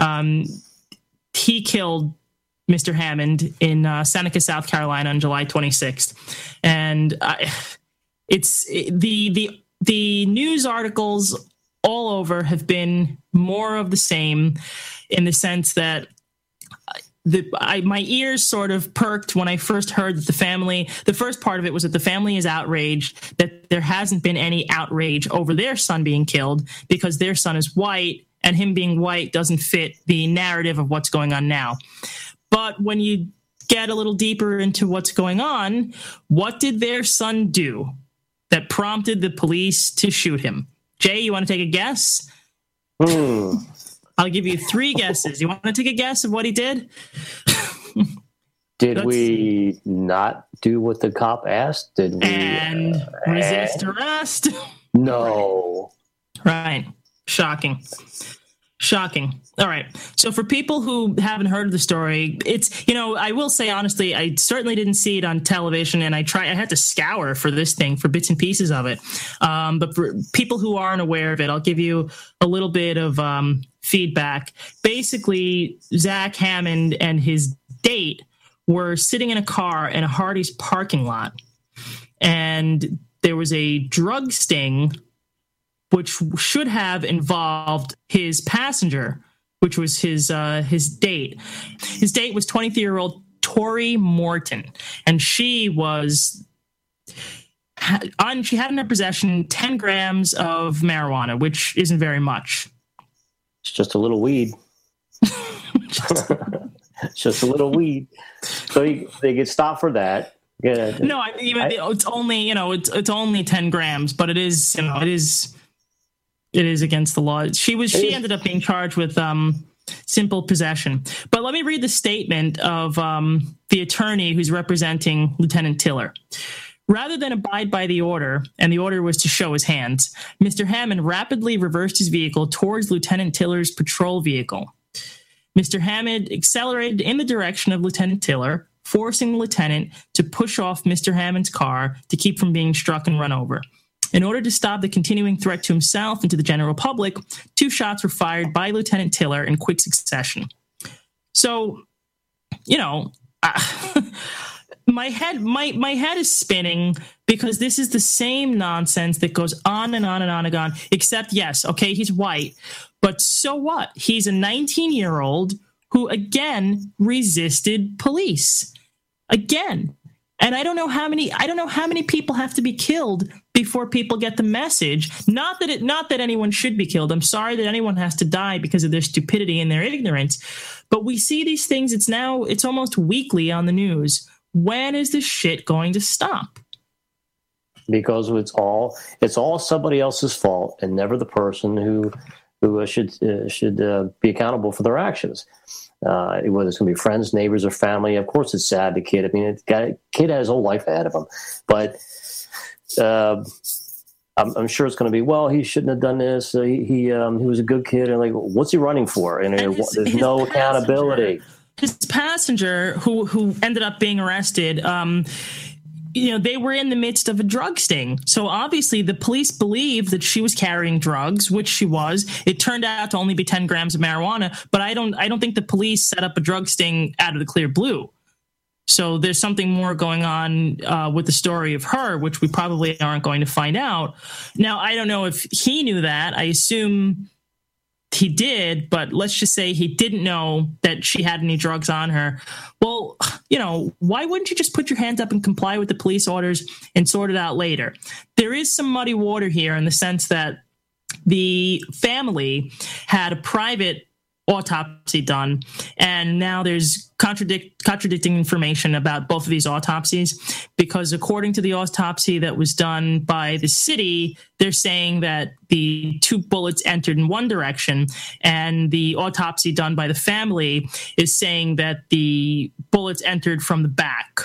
Speaker 5: He killed Mr. Hammond in Seneca, South Carolina on July 26th. And it's the news articles all over have been more of the same, in the sense that my ears sort of perked when I first heard that the first part of it was that the family is outraged that there hasn't been any outrage over their son being killed because their son is white, and him being white doesn't fit the narrative of what's going on now. But when you get a little deeper into what's going on, what did their son do that prompted the police to shoot him? Jay, you want to take a guess? I'll give you 3 guesses. You want to take a guess of what he did?
Speaker 6: Did we not do what the cop asked? Did we?
Speaker 5: And resist arrest?
Speaker 6: No.
Speaker 5: Right. Shocking. All right. So for people who haven't heard of the story, it's, I will say honestly, I certainly didn't see it on television, and I had to scour for this thing for bits and pieces of it. But for people who aren't aware of it, I'll give you a little bit of feedback. Basically, Zach Hammond and his date were sitting in a car in a Hardee's parking lot, and there was a drug sting which should have involved his passenger, which was his date. His date was 23-year-old Tori Morton, and she had in her possession 10 grams of marijuana, which isn't very much.
Speaker 6: It's just a little weed. Just a little weed. So they get stopped for that. Yeah.
Speaker 5: No, it's only it's only 10 grams, but it is against the law. She ended up being charged with simple possession. But let me read the statement of the attorney who's representing Lieutenant Tiller. Rather than abide by the order, and the order was to show his hands, Mr. Hammond rapidly reversed his vehicle towards Lieutenant Tiller's patrol vehicle. Mr. Hammond accelerated in the direction of Lieutenant Tiller, forcing the lieutenant to push off Mr. Hammond's car to keep from being struck and run over. In order to stop the continuing threat to himself and to the general public, 2 shots were fired by Lieutenant Tiller in quick succession. So, my head is spinning, because this is the same nonsense that goes on and on and on and on, except, yes, okay, he's white, but so what? He's a 19-year-old who, again, resisted police. Again. And I don't know how many people have to be killed before people get the message. Not that anyone should be killed. I'm sorry that anyone has to die because of their stupidity and their ignorance. But we see these things. It's almost weekly on the news. When is this shit going to stop?
Speaker 6: Because it's all somebody else's fault, and never the person who should be accountable for their actions. Whether it's going to be friends, neighbors, or family. Of course, it's sad. The kid. I mean, kid has his whole life ahead of him. But I'm sure it's going to be, well, he shouldn't have done this. He was a good kid, and like, what's he running for? And there's no accountability.
Speaker 5: His passenger, who ended up being arrested, they were in the midst of a drug sting. So obviously the police believed that she was carrying drugs, which she was. It turned out to only be 10 grams of marijuana, but I don't think the police set up a drug sting out of the clear blue. So there's something more going on with the story of her, which we probably aren't going to find out. Now, I don't know if he knew that. I assume he did, but let's just say he didn't know that she had any drugs on her. Well, why wouldn't you just put your hands up and comply with the police orders and sort it out later? There is some muddy water here in the sense that the family had a private autopsy done, and now there's contradicting information about both of these autopsies, because according to the autopsy that was done by the city, they're saying that the 2 bullets entered in one direction, and the autopsy done by the family is saying that the bullets entered from the back.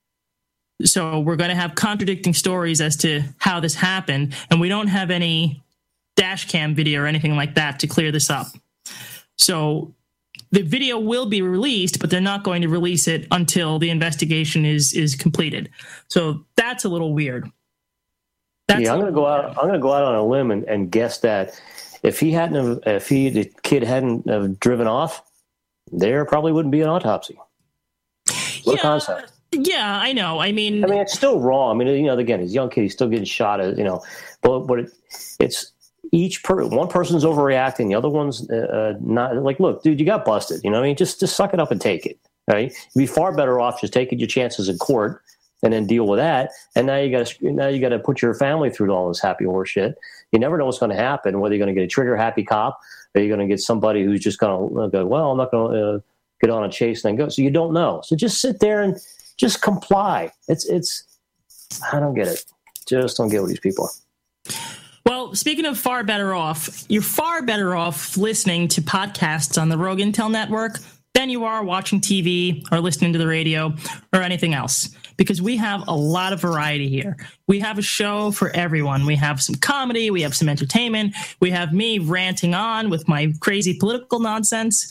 Speaker 5: So we're going to have contradicting stories as to how this happened, and we don't have any dash cam video or anything like that to clear this up. So the video will be released, but they're not going to release it until the investigation is completed. So that's a little weird.
Speaker 6: I'm going to go out on a limb and guess that if the kid hadn't have driven off, there probably wouldn't be an autopsy. What a concept.
Speaker 5: Yeah, I know. I mean,
Speaker 6: it's still wrong. I mean, again, he's a young kid. He's still getting shot at, but it's one person's overreacting, the other one's not. Like, look, dude, you got busted. You know what I mean? Just suck it up and take it. Right? You'd be far better off just taking your chances in court and then deal with that. And now you got to put your family through all this happy horse shit. You never know what's going to happen. Whether you're going to get a trigger happy cop, or you're going to get somebody who's just going to go, well, I'm not going to get on a chase and then go. So you don't know. So just sit there and just comply. It's. I don't get it. Just don't get with these people.
Speaker 5: Well, speaking of far better off, you're far better off listening to podcasts on the Rogue Intel Network than you are watching TV or listening to the radio or anything else, because we have a lot of variety here. We have a show for everyone. We have some comedy. We have some entertainment. We have me ranting on with my crazy political nonsense.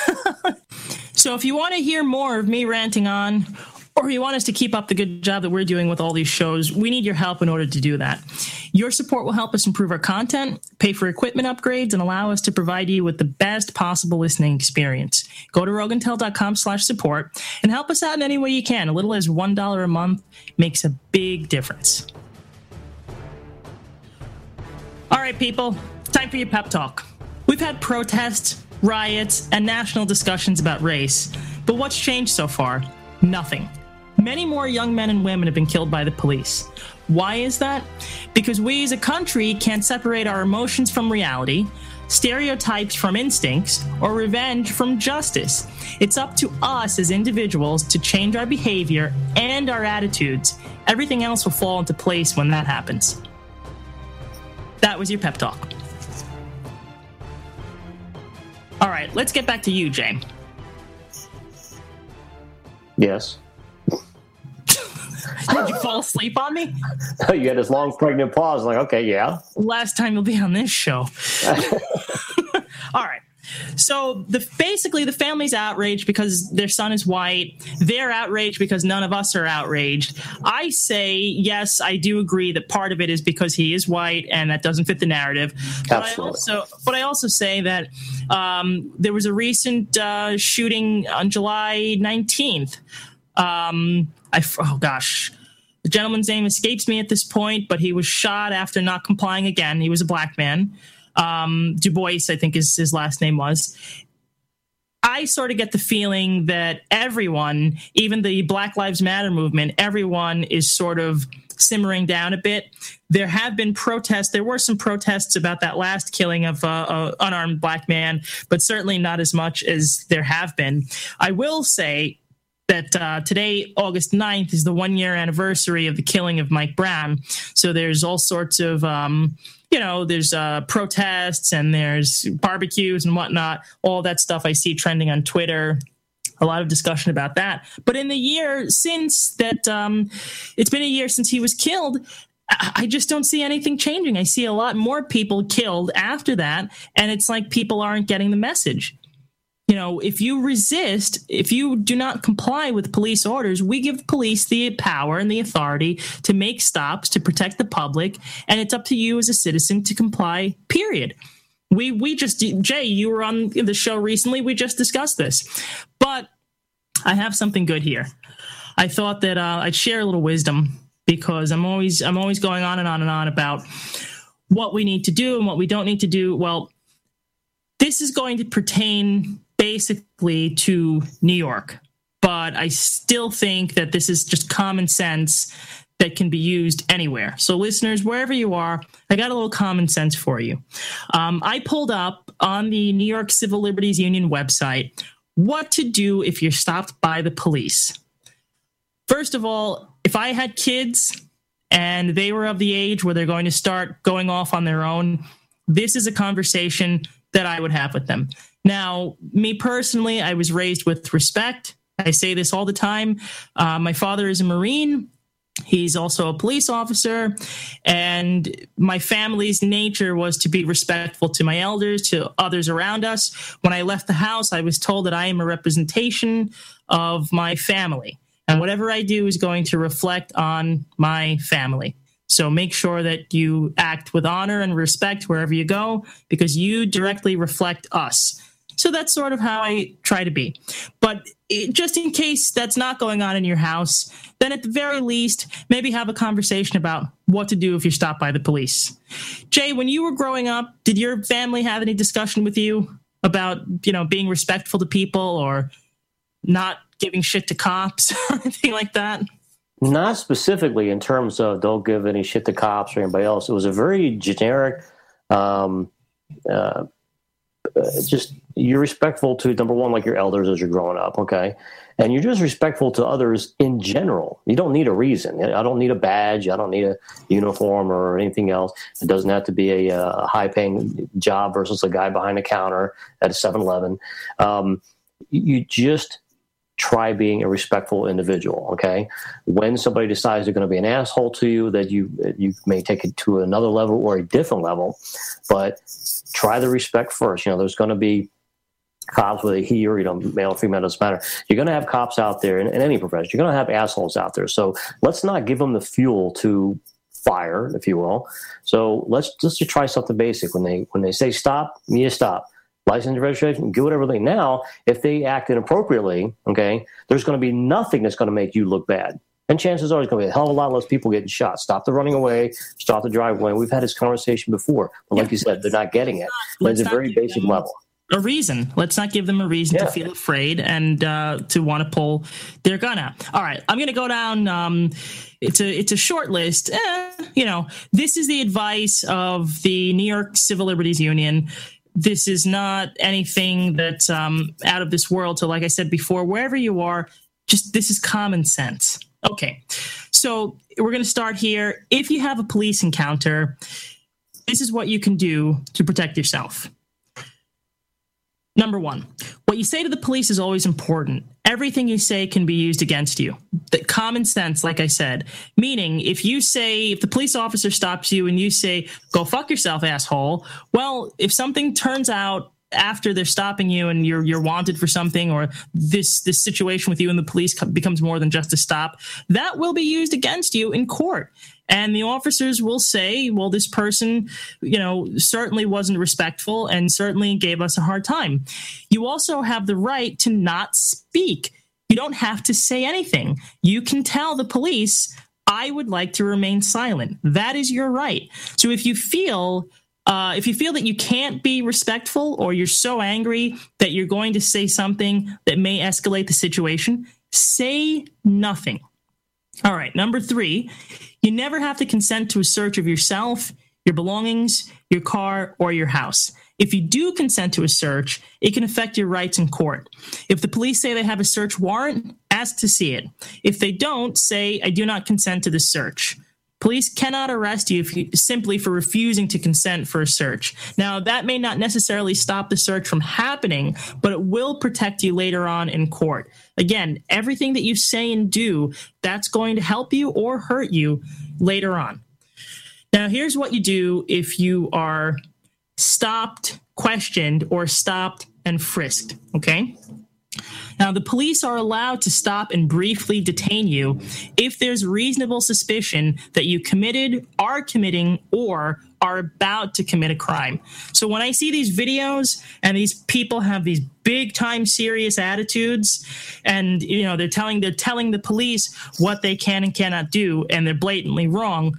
Speaker 5: So if you want to hear more of me ranting on, or you want us to keep up the good job that we're doing with all these shows, we need your help in order to do that. Your support will help us improve our content, pay for equipment upgrades, and allow us to provide you with the best possible listening experience. Go to rogueintel.com/support and help us out in any way you can. A little as $1 a month makes a big difference. All right, people, time for your pep talk. We've had protests, riots, and national discussions about race, but what's changed so far? Nothing. Many more young men and women have been killed by the police. Why is that? Because we as a country can't separate our emotions from reality, stereotypes from instincts, or revenge from justice. It's up to us as individuals to change our behavior and our attitudes. Everything else will fall into place when that happens. That was your pep talk. All right, let's get back to you, Jay.
Speaker 6: Yes.
Speaker 5: Did you fall asleep on me?
Speaker 6: You had this long pregnant pause. Like, okay, yeah.
Speaker 5: Last time you'll be on this show. All right. So basically the family's outraged because their son is white. They're outraged because none of us are outraged. I say, yes, I do agree that part of it is because he is white and that doesn't fit the narrative. But I also say that there was a recent shooting on July 19th. The gentleman's name escapes me at this point, but he was shot after not complying again. He was a black man. Du Bois, I think his last name was. I sort of get the feeling that everyone, even the Black Lives Matter movement, everyone is sort of simmering down a bit. There have been protests. There were some protests about that last killing of an unarmed black man, but certainly not as much as there have been. I will say that today, August 9th, is the 1-year anniversary of the killing of Mike Brown. So there's all sorts of, there's protests and there's barbecues and whatnot, all that stuff I see trending on Twitter. A lot of discussion about that. But in the year since that, it's been a year since he was killed, I just don't see anything changing. I see a lot more people killed after that, and it's like people aren't getting the message. You know, if you resist, if you do not comply with police orders, we give police the power and the authority to make stops, to protect the public, and it's up to you as a citizen to comply, period. We just, Jay, you were on the show recently, we just discussed this. But I have something good here. I thought that I'd share a little wisdom, because I'm always going on and on and on about what we need to do and what we don't need to do. Well, this is going to pertain basically to New York, but I still think that this is just common sense that can be used anywhere. So listeners, wherever you are, I got a little common sense for you. I pulled up on the New York Civil Liberties Union website what to do if you're stopped by the police. First of all, if I had kids and they were of the age where they're going to start going off on their own, this is a conversation that I would have with them. Now, me personally, I was raised with respect. I say this all the time. My father is a Marine. He's also a police officer, and my family's nature was to be respectful to my elders, to others around us. When I left the house, I was told that I am a representation of my family, and whatever I do is going to reflect on my family. So make sure that you act with honor and respect wherever you go, because you directly reflect us. So that's sort of how I try to be. But just in case that's not going on in your house, then at the very least, maybe have a conversation about what to do if you're stopped by the police. Jay, when you were growing up, did your family have any discussion with you about, being respectful to people or not giving shit to cops or anything like that?
Speaker 6: Not specifically in terms of don't give any shit to cops or anybody else. It was a very generic, just you're respectful to, number one, like your elders as you're growing up, okay? And you're just respectful to others in general. You don't need a reason. I don't need a badge. I don't need a uniform or anything else. It doesn't have to be a high-paying job versus a guy behind a counter at a 7-Eleven. You just try being a respectful individual, okay? When somebody decides they're going to be an asshole to you, that you may take it to another level or a different level, but try the respect first. There's going to be cops, whether he or, male or female, doesn't matter. You're going to have cops out there in any profession. You're going to have assholes out there. So let's not give them the fuel to fire, if you will. So let's just try something basic. When they say stop, you stop. License, registration, do whatever they. Now, if they act inappropriately, okay, there's going to be nothing that's going to make you look bad. And chances are there's going to be a hell of a lot less people getting shot. Stop the running away. Stop the driveway. We've had this conversation before. But like you said, they're not getting it. It's a very basic level.
Speaker 5: A reason. Let's not give them a reason to feel afraid and to want to pull their gun out. All right, I'm going to go down. It's a short list. This is the advice of the New York Civil Liberties Union. This is not anything that's out of this world. So like I said before, wherever you are, this is common sense. Okay, so we're going to start here. If you have a police encounter, this is what you can do to protect yourself. Number one, what you say to the police is always important. Everything you say can be used against you. The common sense, like I said, meaning if the police officer stops you and you say, go fuck yourself, asshole, well, if something turns out after they're stopping you and you're wanted for something, or this situation with you and the police becomes more than just a stop, that will be used against you in court. And the officers will say, well, this person, certainly wasn't respectful and certainly gave us a hard time. You also have the right to not speak. You don't have to say anything. You can tell the police, I would like to remain silent. That is your right. So if you feel that you can't be respectful, or you're so angry that you're going to say something that may escalate the situation, say nothing. All right, number 3, you never have to consent to a search of yourself, your belongings, your car, or your house. If you do consent to a search, it can affect your rights in court. If the police say they have a search warrant, ask to see it. If they don't, say, I do not consent to the search. Police cannot arrest you simply for refusing to consent for a search. Now, that may not necessarily stop the search from happening, but it will protect you later on in court. Again, everything that you say and do, that's going to help you or hurt you later on. Now, here's what you do if you are stopped, questioned, or stopped and frisked, okay? Now, the police are allowed to stop and briefly detain you if there's reasonable suspicion that you committed, are committing, or are about to commit a crime. So when I see these videos and these people have these big time serious attitudes, and they're telling the police what they can and cannot do, and they're blatantly wrong,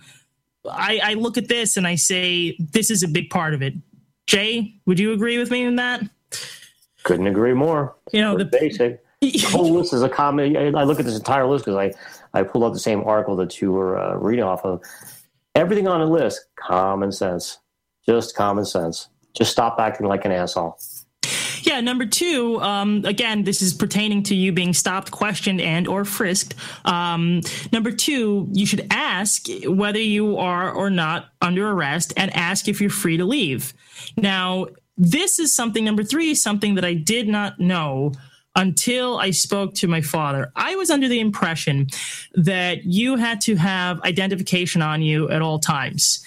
Speaker 5: I look at this and I say, this is a big part of it. Jay, would you agree with me on that?
Speaker 6: Couldn't agree more. The basic. The whole list is a common. I look at this entire list because I pulled out the same article that you were reading off of. Everything on the list, common sense. Just common sense. Just stop acting like an asshole.
Speaker 5: Yeah, number two, again, this is pertaining to you being stopped, questioned, and or frisked. Number two, you should ask whether you are or not under arrest and ask if you're free to leave. Now, this is something, number three is something that I did not know until I spoke to my father. I was under the impression that you had to have identification on you at all times.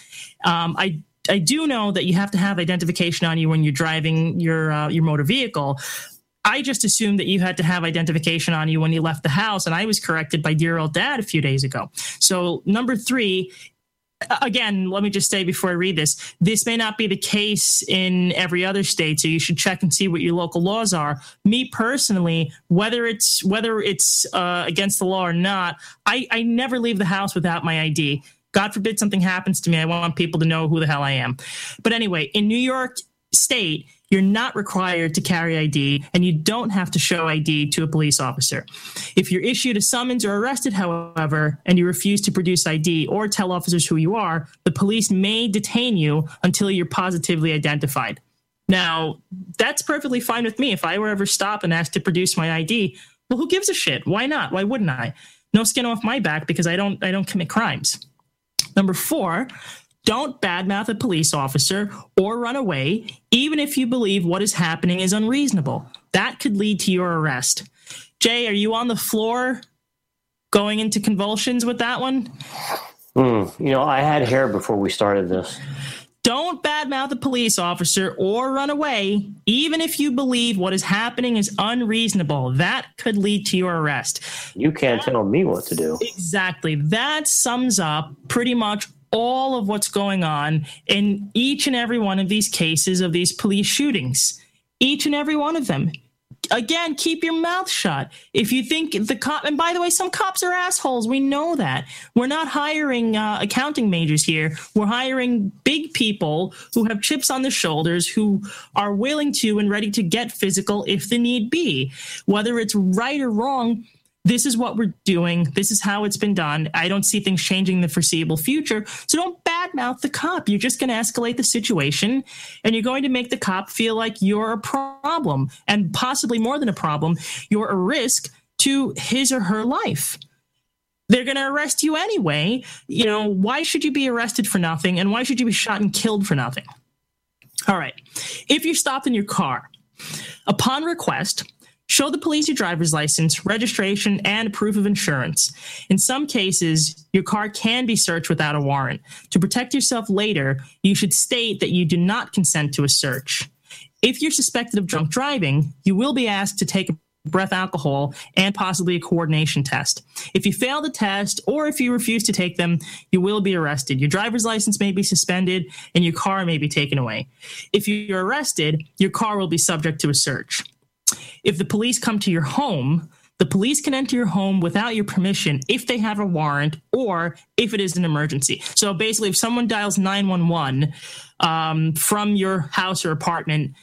Speaker 5: I do know that you have to have identification on you when you're driving your motor vehicle. I just assumed that you had to have identification on you when you left the house, and I was corrected by dear old dad a few days ago. So number three, again, let me just say before I read this may not be the case in every other state, so you should check and see what your local laws are. Me personally, whether it's against the law or not, I never leave the house without my ID. God forbid something happens to me. I want people to know who the hell I am. But anyway, in New York State, you're not required to carry ID, and you don't have to show ID to a police officer. If you're issued a summons or arrested, however, and you refuse to produce ID or tell officers who you are, the police may detain you until you're positively identified. Now, that's perfectly fine with me. If I were ever stopped and asked to produce my ID, well, who gives a shit? Why not? Why wouldn't I? No skin off my back because I don't commit crimes. Number four, don't badmouth a police officer or run away, even if you believe what is happening is unreasonable. That could lead to your arrest. Jay, are you on the floor going into convulsions with that one?
Speaker 6: I had hair before we started this.
Speaker 5: Don't badmouth a police officer or run away, even if you believe what is happening is unreasonable. That could lead to your arrest.
Speaker 6: You can't tell me what to do.
Speaker 5: Exactly. That sums up pretty much all of what's going on in each and every one of these cases of these police shootings. Each and every one of them. Again, keep your mouth shut. If you think the cop, and by the way, some cops are assholes. We know that. We're not hiring accounting majors here. We're hiring big people who have chips on their shoulders, who are willing to and ready to get physical if the need be. Whether it's right or wrong, this is what we're doing. This is how it's been done. I don't see things changing in the foreseeable future. So don't badmouth the cop. You're just going to escalate the situation, and you're going to make the cop feel like you're a problem, and possibly more than a problem. You're a risk to his or her life. They're going to arrest you anyway. Why should you be arrested for nothing, and why should you be shot and killed for nothing? All right. If you're stopped in your car, upon request, show the police your driver's license, registration, and proof of insurance. In some cases, your car can be searched without a warrant. To protect yourself later, you should state that you do not consent to a search. If you're suspected of drunk driving, you will be asked to take a breath alcohol and possibly a coordination test. If you fail the test or if you refuse to take them, you will be arrested. Your driver's license may be suspended and your car may be taken away. If you're arrested, your car will be subject to a search. If the police come to your home, the police can enter your home without your permission if they have a warrant or if it is an emergency. So basically, if someone dials 911 from your house or apartment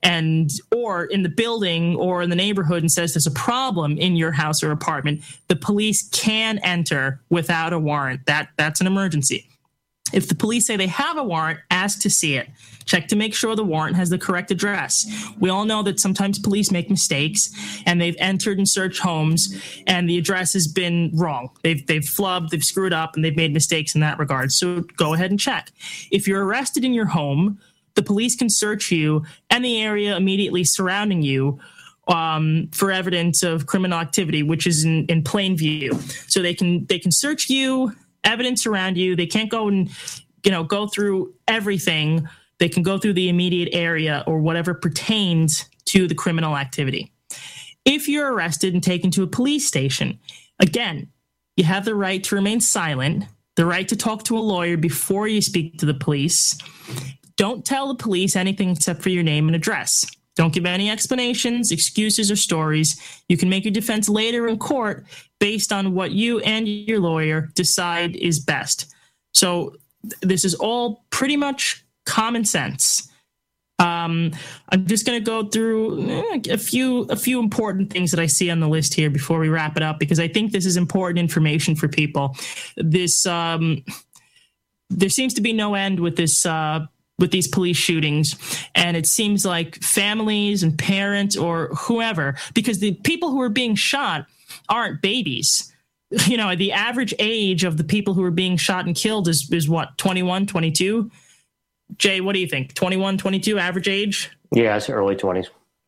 Speaker 5: or in the building or in the neighborhood and says there's a problem in your house or apartment, the police can enter without a warrant. That's an emergency. If the police say they have a warrant, ask to see it. Check to make sure the warrant has the correct address. We all know that sometimes police make mistakes and they've entered and searched homes and the address has been wrong. They've flubbed, they've screwed up, and they've made mistakes in that regard. So go ahead and check. If you're arrested in your home, the police can search you and the area immediately surrounding you for evidence of criminal activity, which is in plain view. So they can search you, evidence around you. They can't go and go through everything. They can go through the immediate area or whatever pertains to the criminal activity. If you're arrested and taken to a police station, again, you have the right to remain silent, the right to talk to a lawyer before you speak to the police. Don't tell the police anything except for your name and address. Don't give any explanations, excuses, or stories. You can make your defense later in court based on what you and your lawyer decide is best. So this is all pretty much common sense. I'm just going to go through a few important things that I see on the list here before we wrap it up, because I think this is important information for people. There seems to be no end with this with these police shootings. And it seems like families and parents or whoever, because the people who are being shot aren't babies. You know, the average age of the people who are being shot and killed is what, 21, 22? Jay, what do you think? 21, 22 average age?
Speaker 6: Yeah, it's early 20s.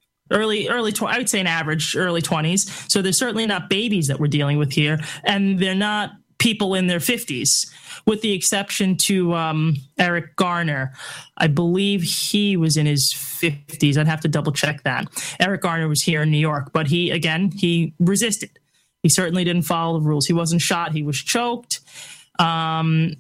Speaker 5: I would say an average early 20s. So they're certainly not babies that we're dealing with here. And they're not people in their 50s, with the exception to Eric Garner. I believe he was in his 50s. I'd have to double check that. Eric Garner was here in New York, but he resisted. He certainly didn't follow the rules. He wasn't shot. He was choked. And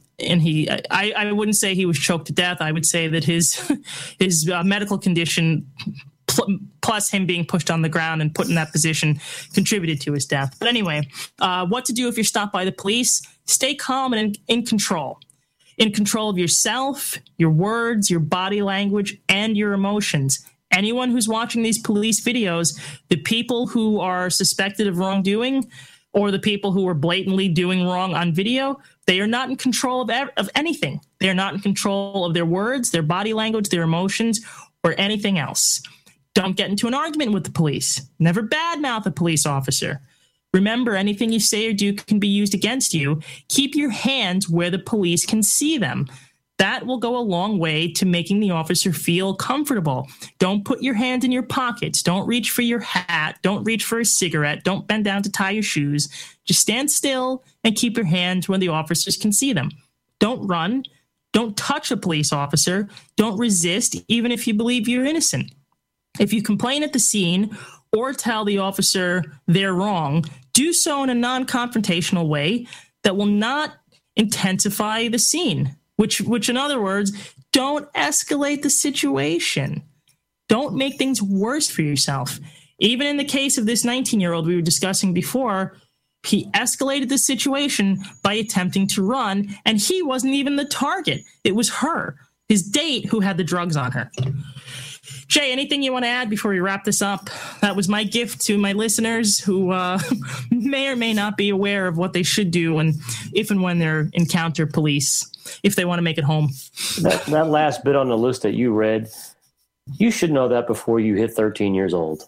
Speaker 5: I wouldn't say he was choked to death. I would say that his medical condition plus him being pushed on the ground and put in that position contributed to his death. But anyway, what to do if you're stopped by the police? Stay calm and in control. In control of yourself, your words, your body language, and your emotions. Anyone who's watching these police videos, the people who are suspected of wrongdoing or the people who are blatantly doing wrong on video, they are not in control of anything. They are not in control of their words, their body language, their emotions, or anything else. Don't get into an argument with the police. Never badmouth a police officer. Remember, anything you say or do can be used against you. Keep your hands where the police can see them. That will go a long way to making the officer feel comfortable. Don't put your hands in your pockets. Don't reach for your hat. Don't reach for a cigarette. Don't bend down to tie your shoes. Just stand still and keep your hands where the officers can see them. Don't run. Don't touch a police officer. Don't resist, even if you believe you're innocent. If you complain at the scene or tell the officer they're wrong, do so in a non-confrontational way that will not intensify the scene, which in other words, don't escalate the situation. Don't make things worse for yourself. Even in the case of this 19-year-old we were discussing before, he escalated the situation by attempting to run, and he wasn't even the target. It was her, his date, who had the drugs on her. Jay, anything you want to add before we wrap this up? That was my gift to my listeners who may or may not be aware of what they should do if and when they encounter police, if they want to make it home.
Speaker 6: That last bit on the list that you read, you should know that before you hit 13 years old.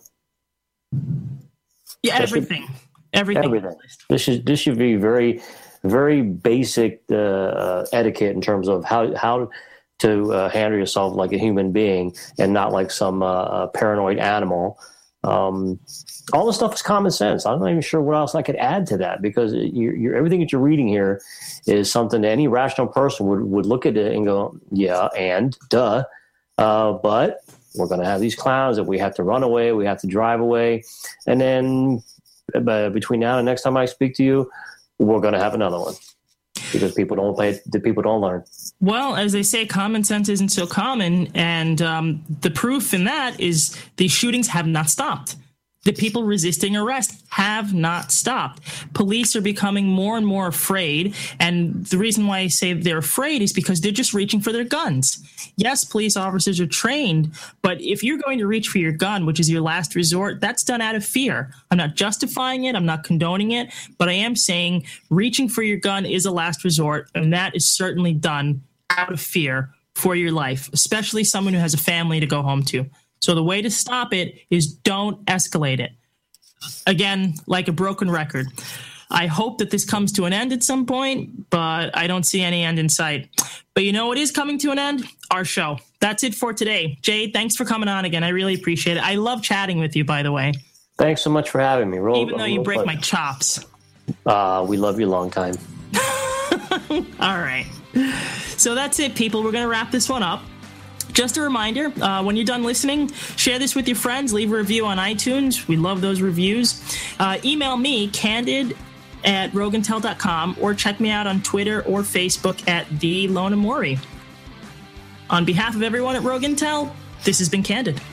Speaker 5: Yeah, everything.
Speaker 6: This should be very, very basic etiquette in terms of how to handle yourself like a human being and not like some paranoid animal. All this stuff is common sense. I'm not even sure what else I could add to that, because everything that you're reading here is something that any rational person would look at it and go, yeah, and duh. But we're going to have these clowns that we have to run away, we have to drive away. And then between now and next time I speak to you, we're going to have another one. Because people don't learn. Well,
Speaker 5: as they say, common sense isn't so common. And the proof in that is these shootings have not stopped. The people resisting arrest have not stopped. Police are becoming more and more afraid. And the reason why I say they're afraid is because they're just reaching for their guns. Yes, police officers are trained, but if you're going to reach for your gun, which is your last resort, that's done out of fear. I'm not justifying it. I'm not condoning it, but I am saying reaching for your gun is a last resort, and that is certainly done out of fear for your life, especially someone who has a family to go home to. So the way to stop it is don't escalate it. Again, like a broken record. I hope that this comes to an end at some point, but I don't see any end in sight. But you know what is coming to an end? Our show. That's it for today. Jay, thanks for coming on again. I really appreciate it. I love chatting with you, by the way.
Speaker 6: Thanks so much for having me.
Speaker 5: Even though you break my chops.
Speaker 6: We love you long time.
Speaker 5: All right. So that's it, people. We're going to wrap this one up. Just a reminder, when you're done listening, share this with your friends. Leave a review on iTunes. We love those reviews. Email me, candid@rogueandtell.com, or check me out on Twitter or Facebook at TheLonamori. On behalf of everyone at Rogue and Tell, this has been Candid.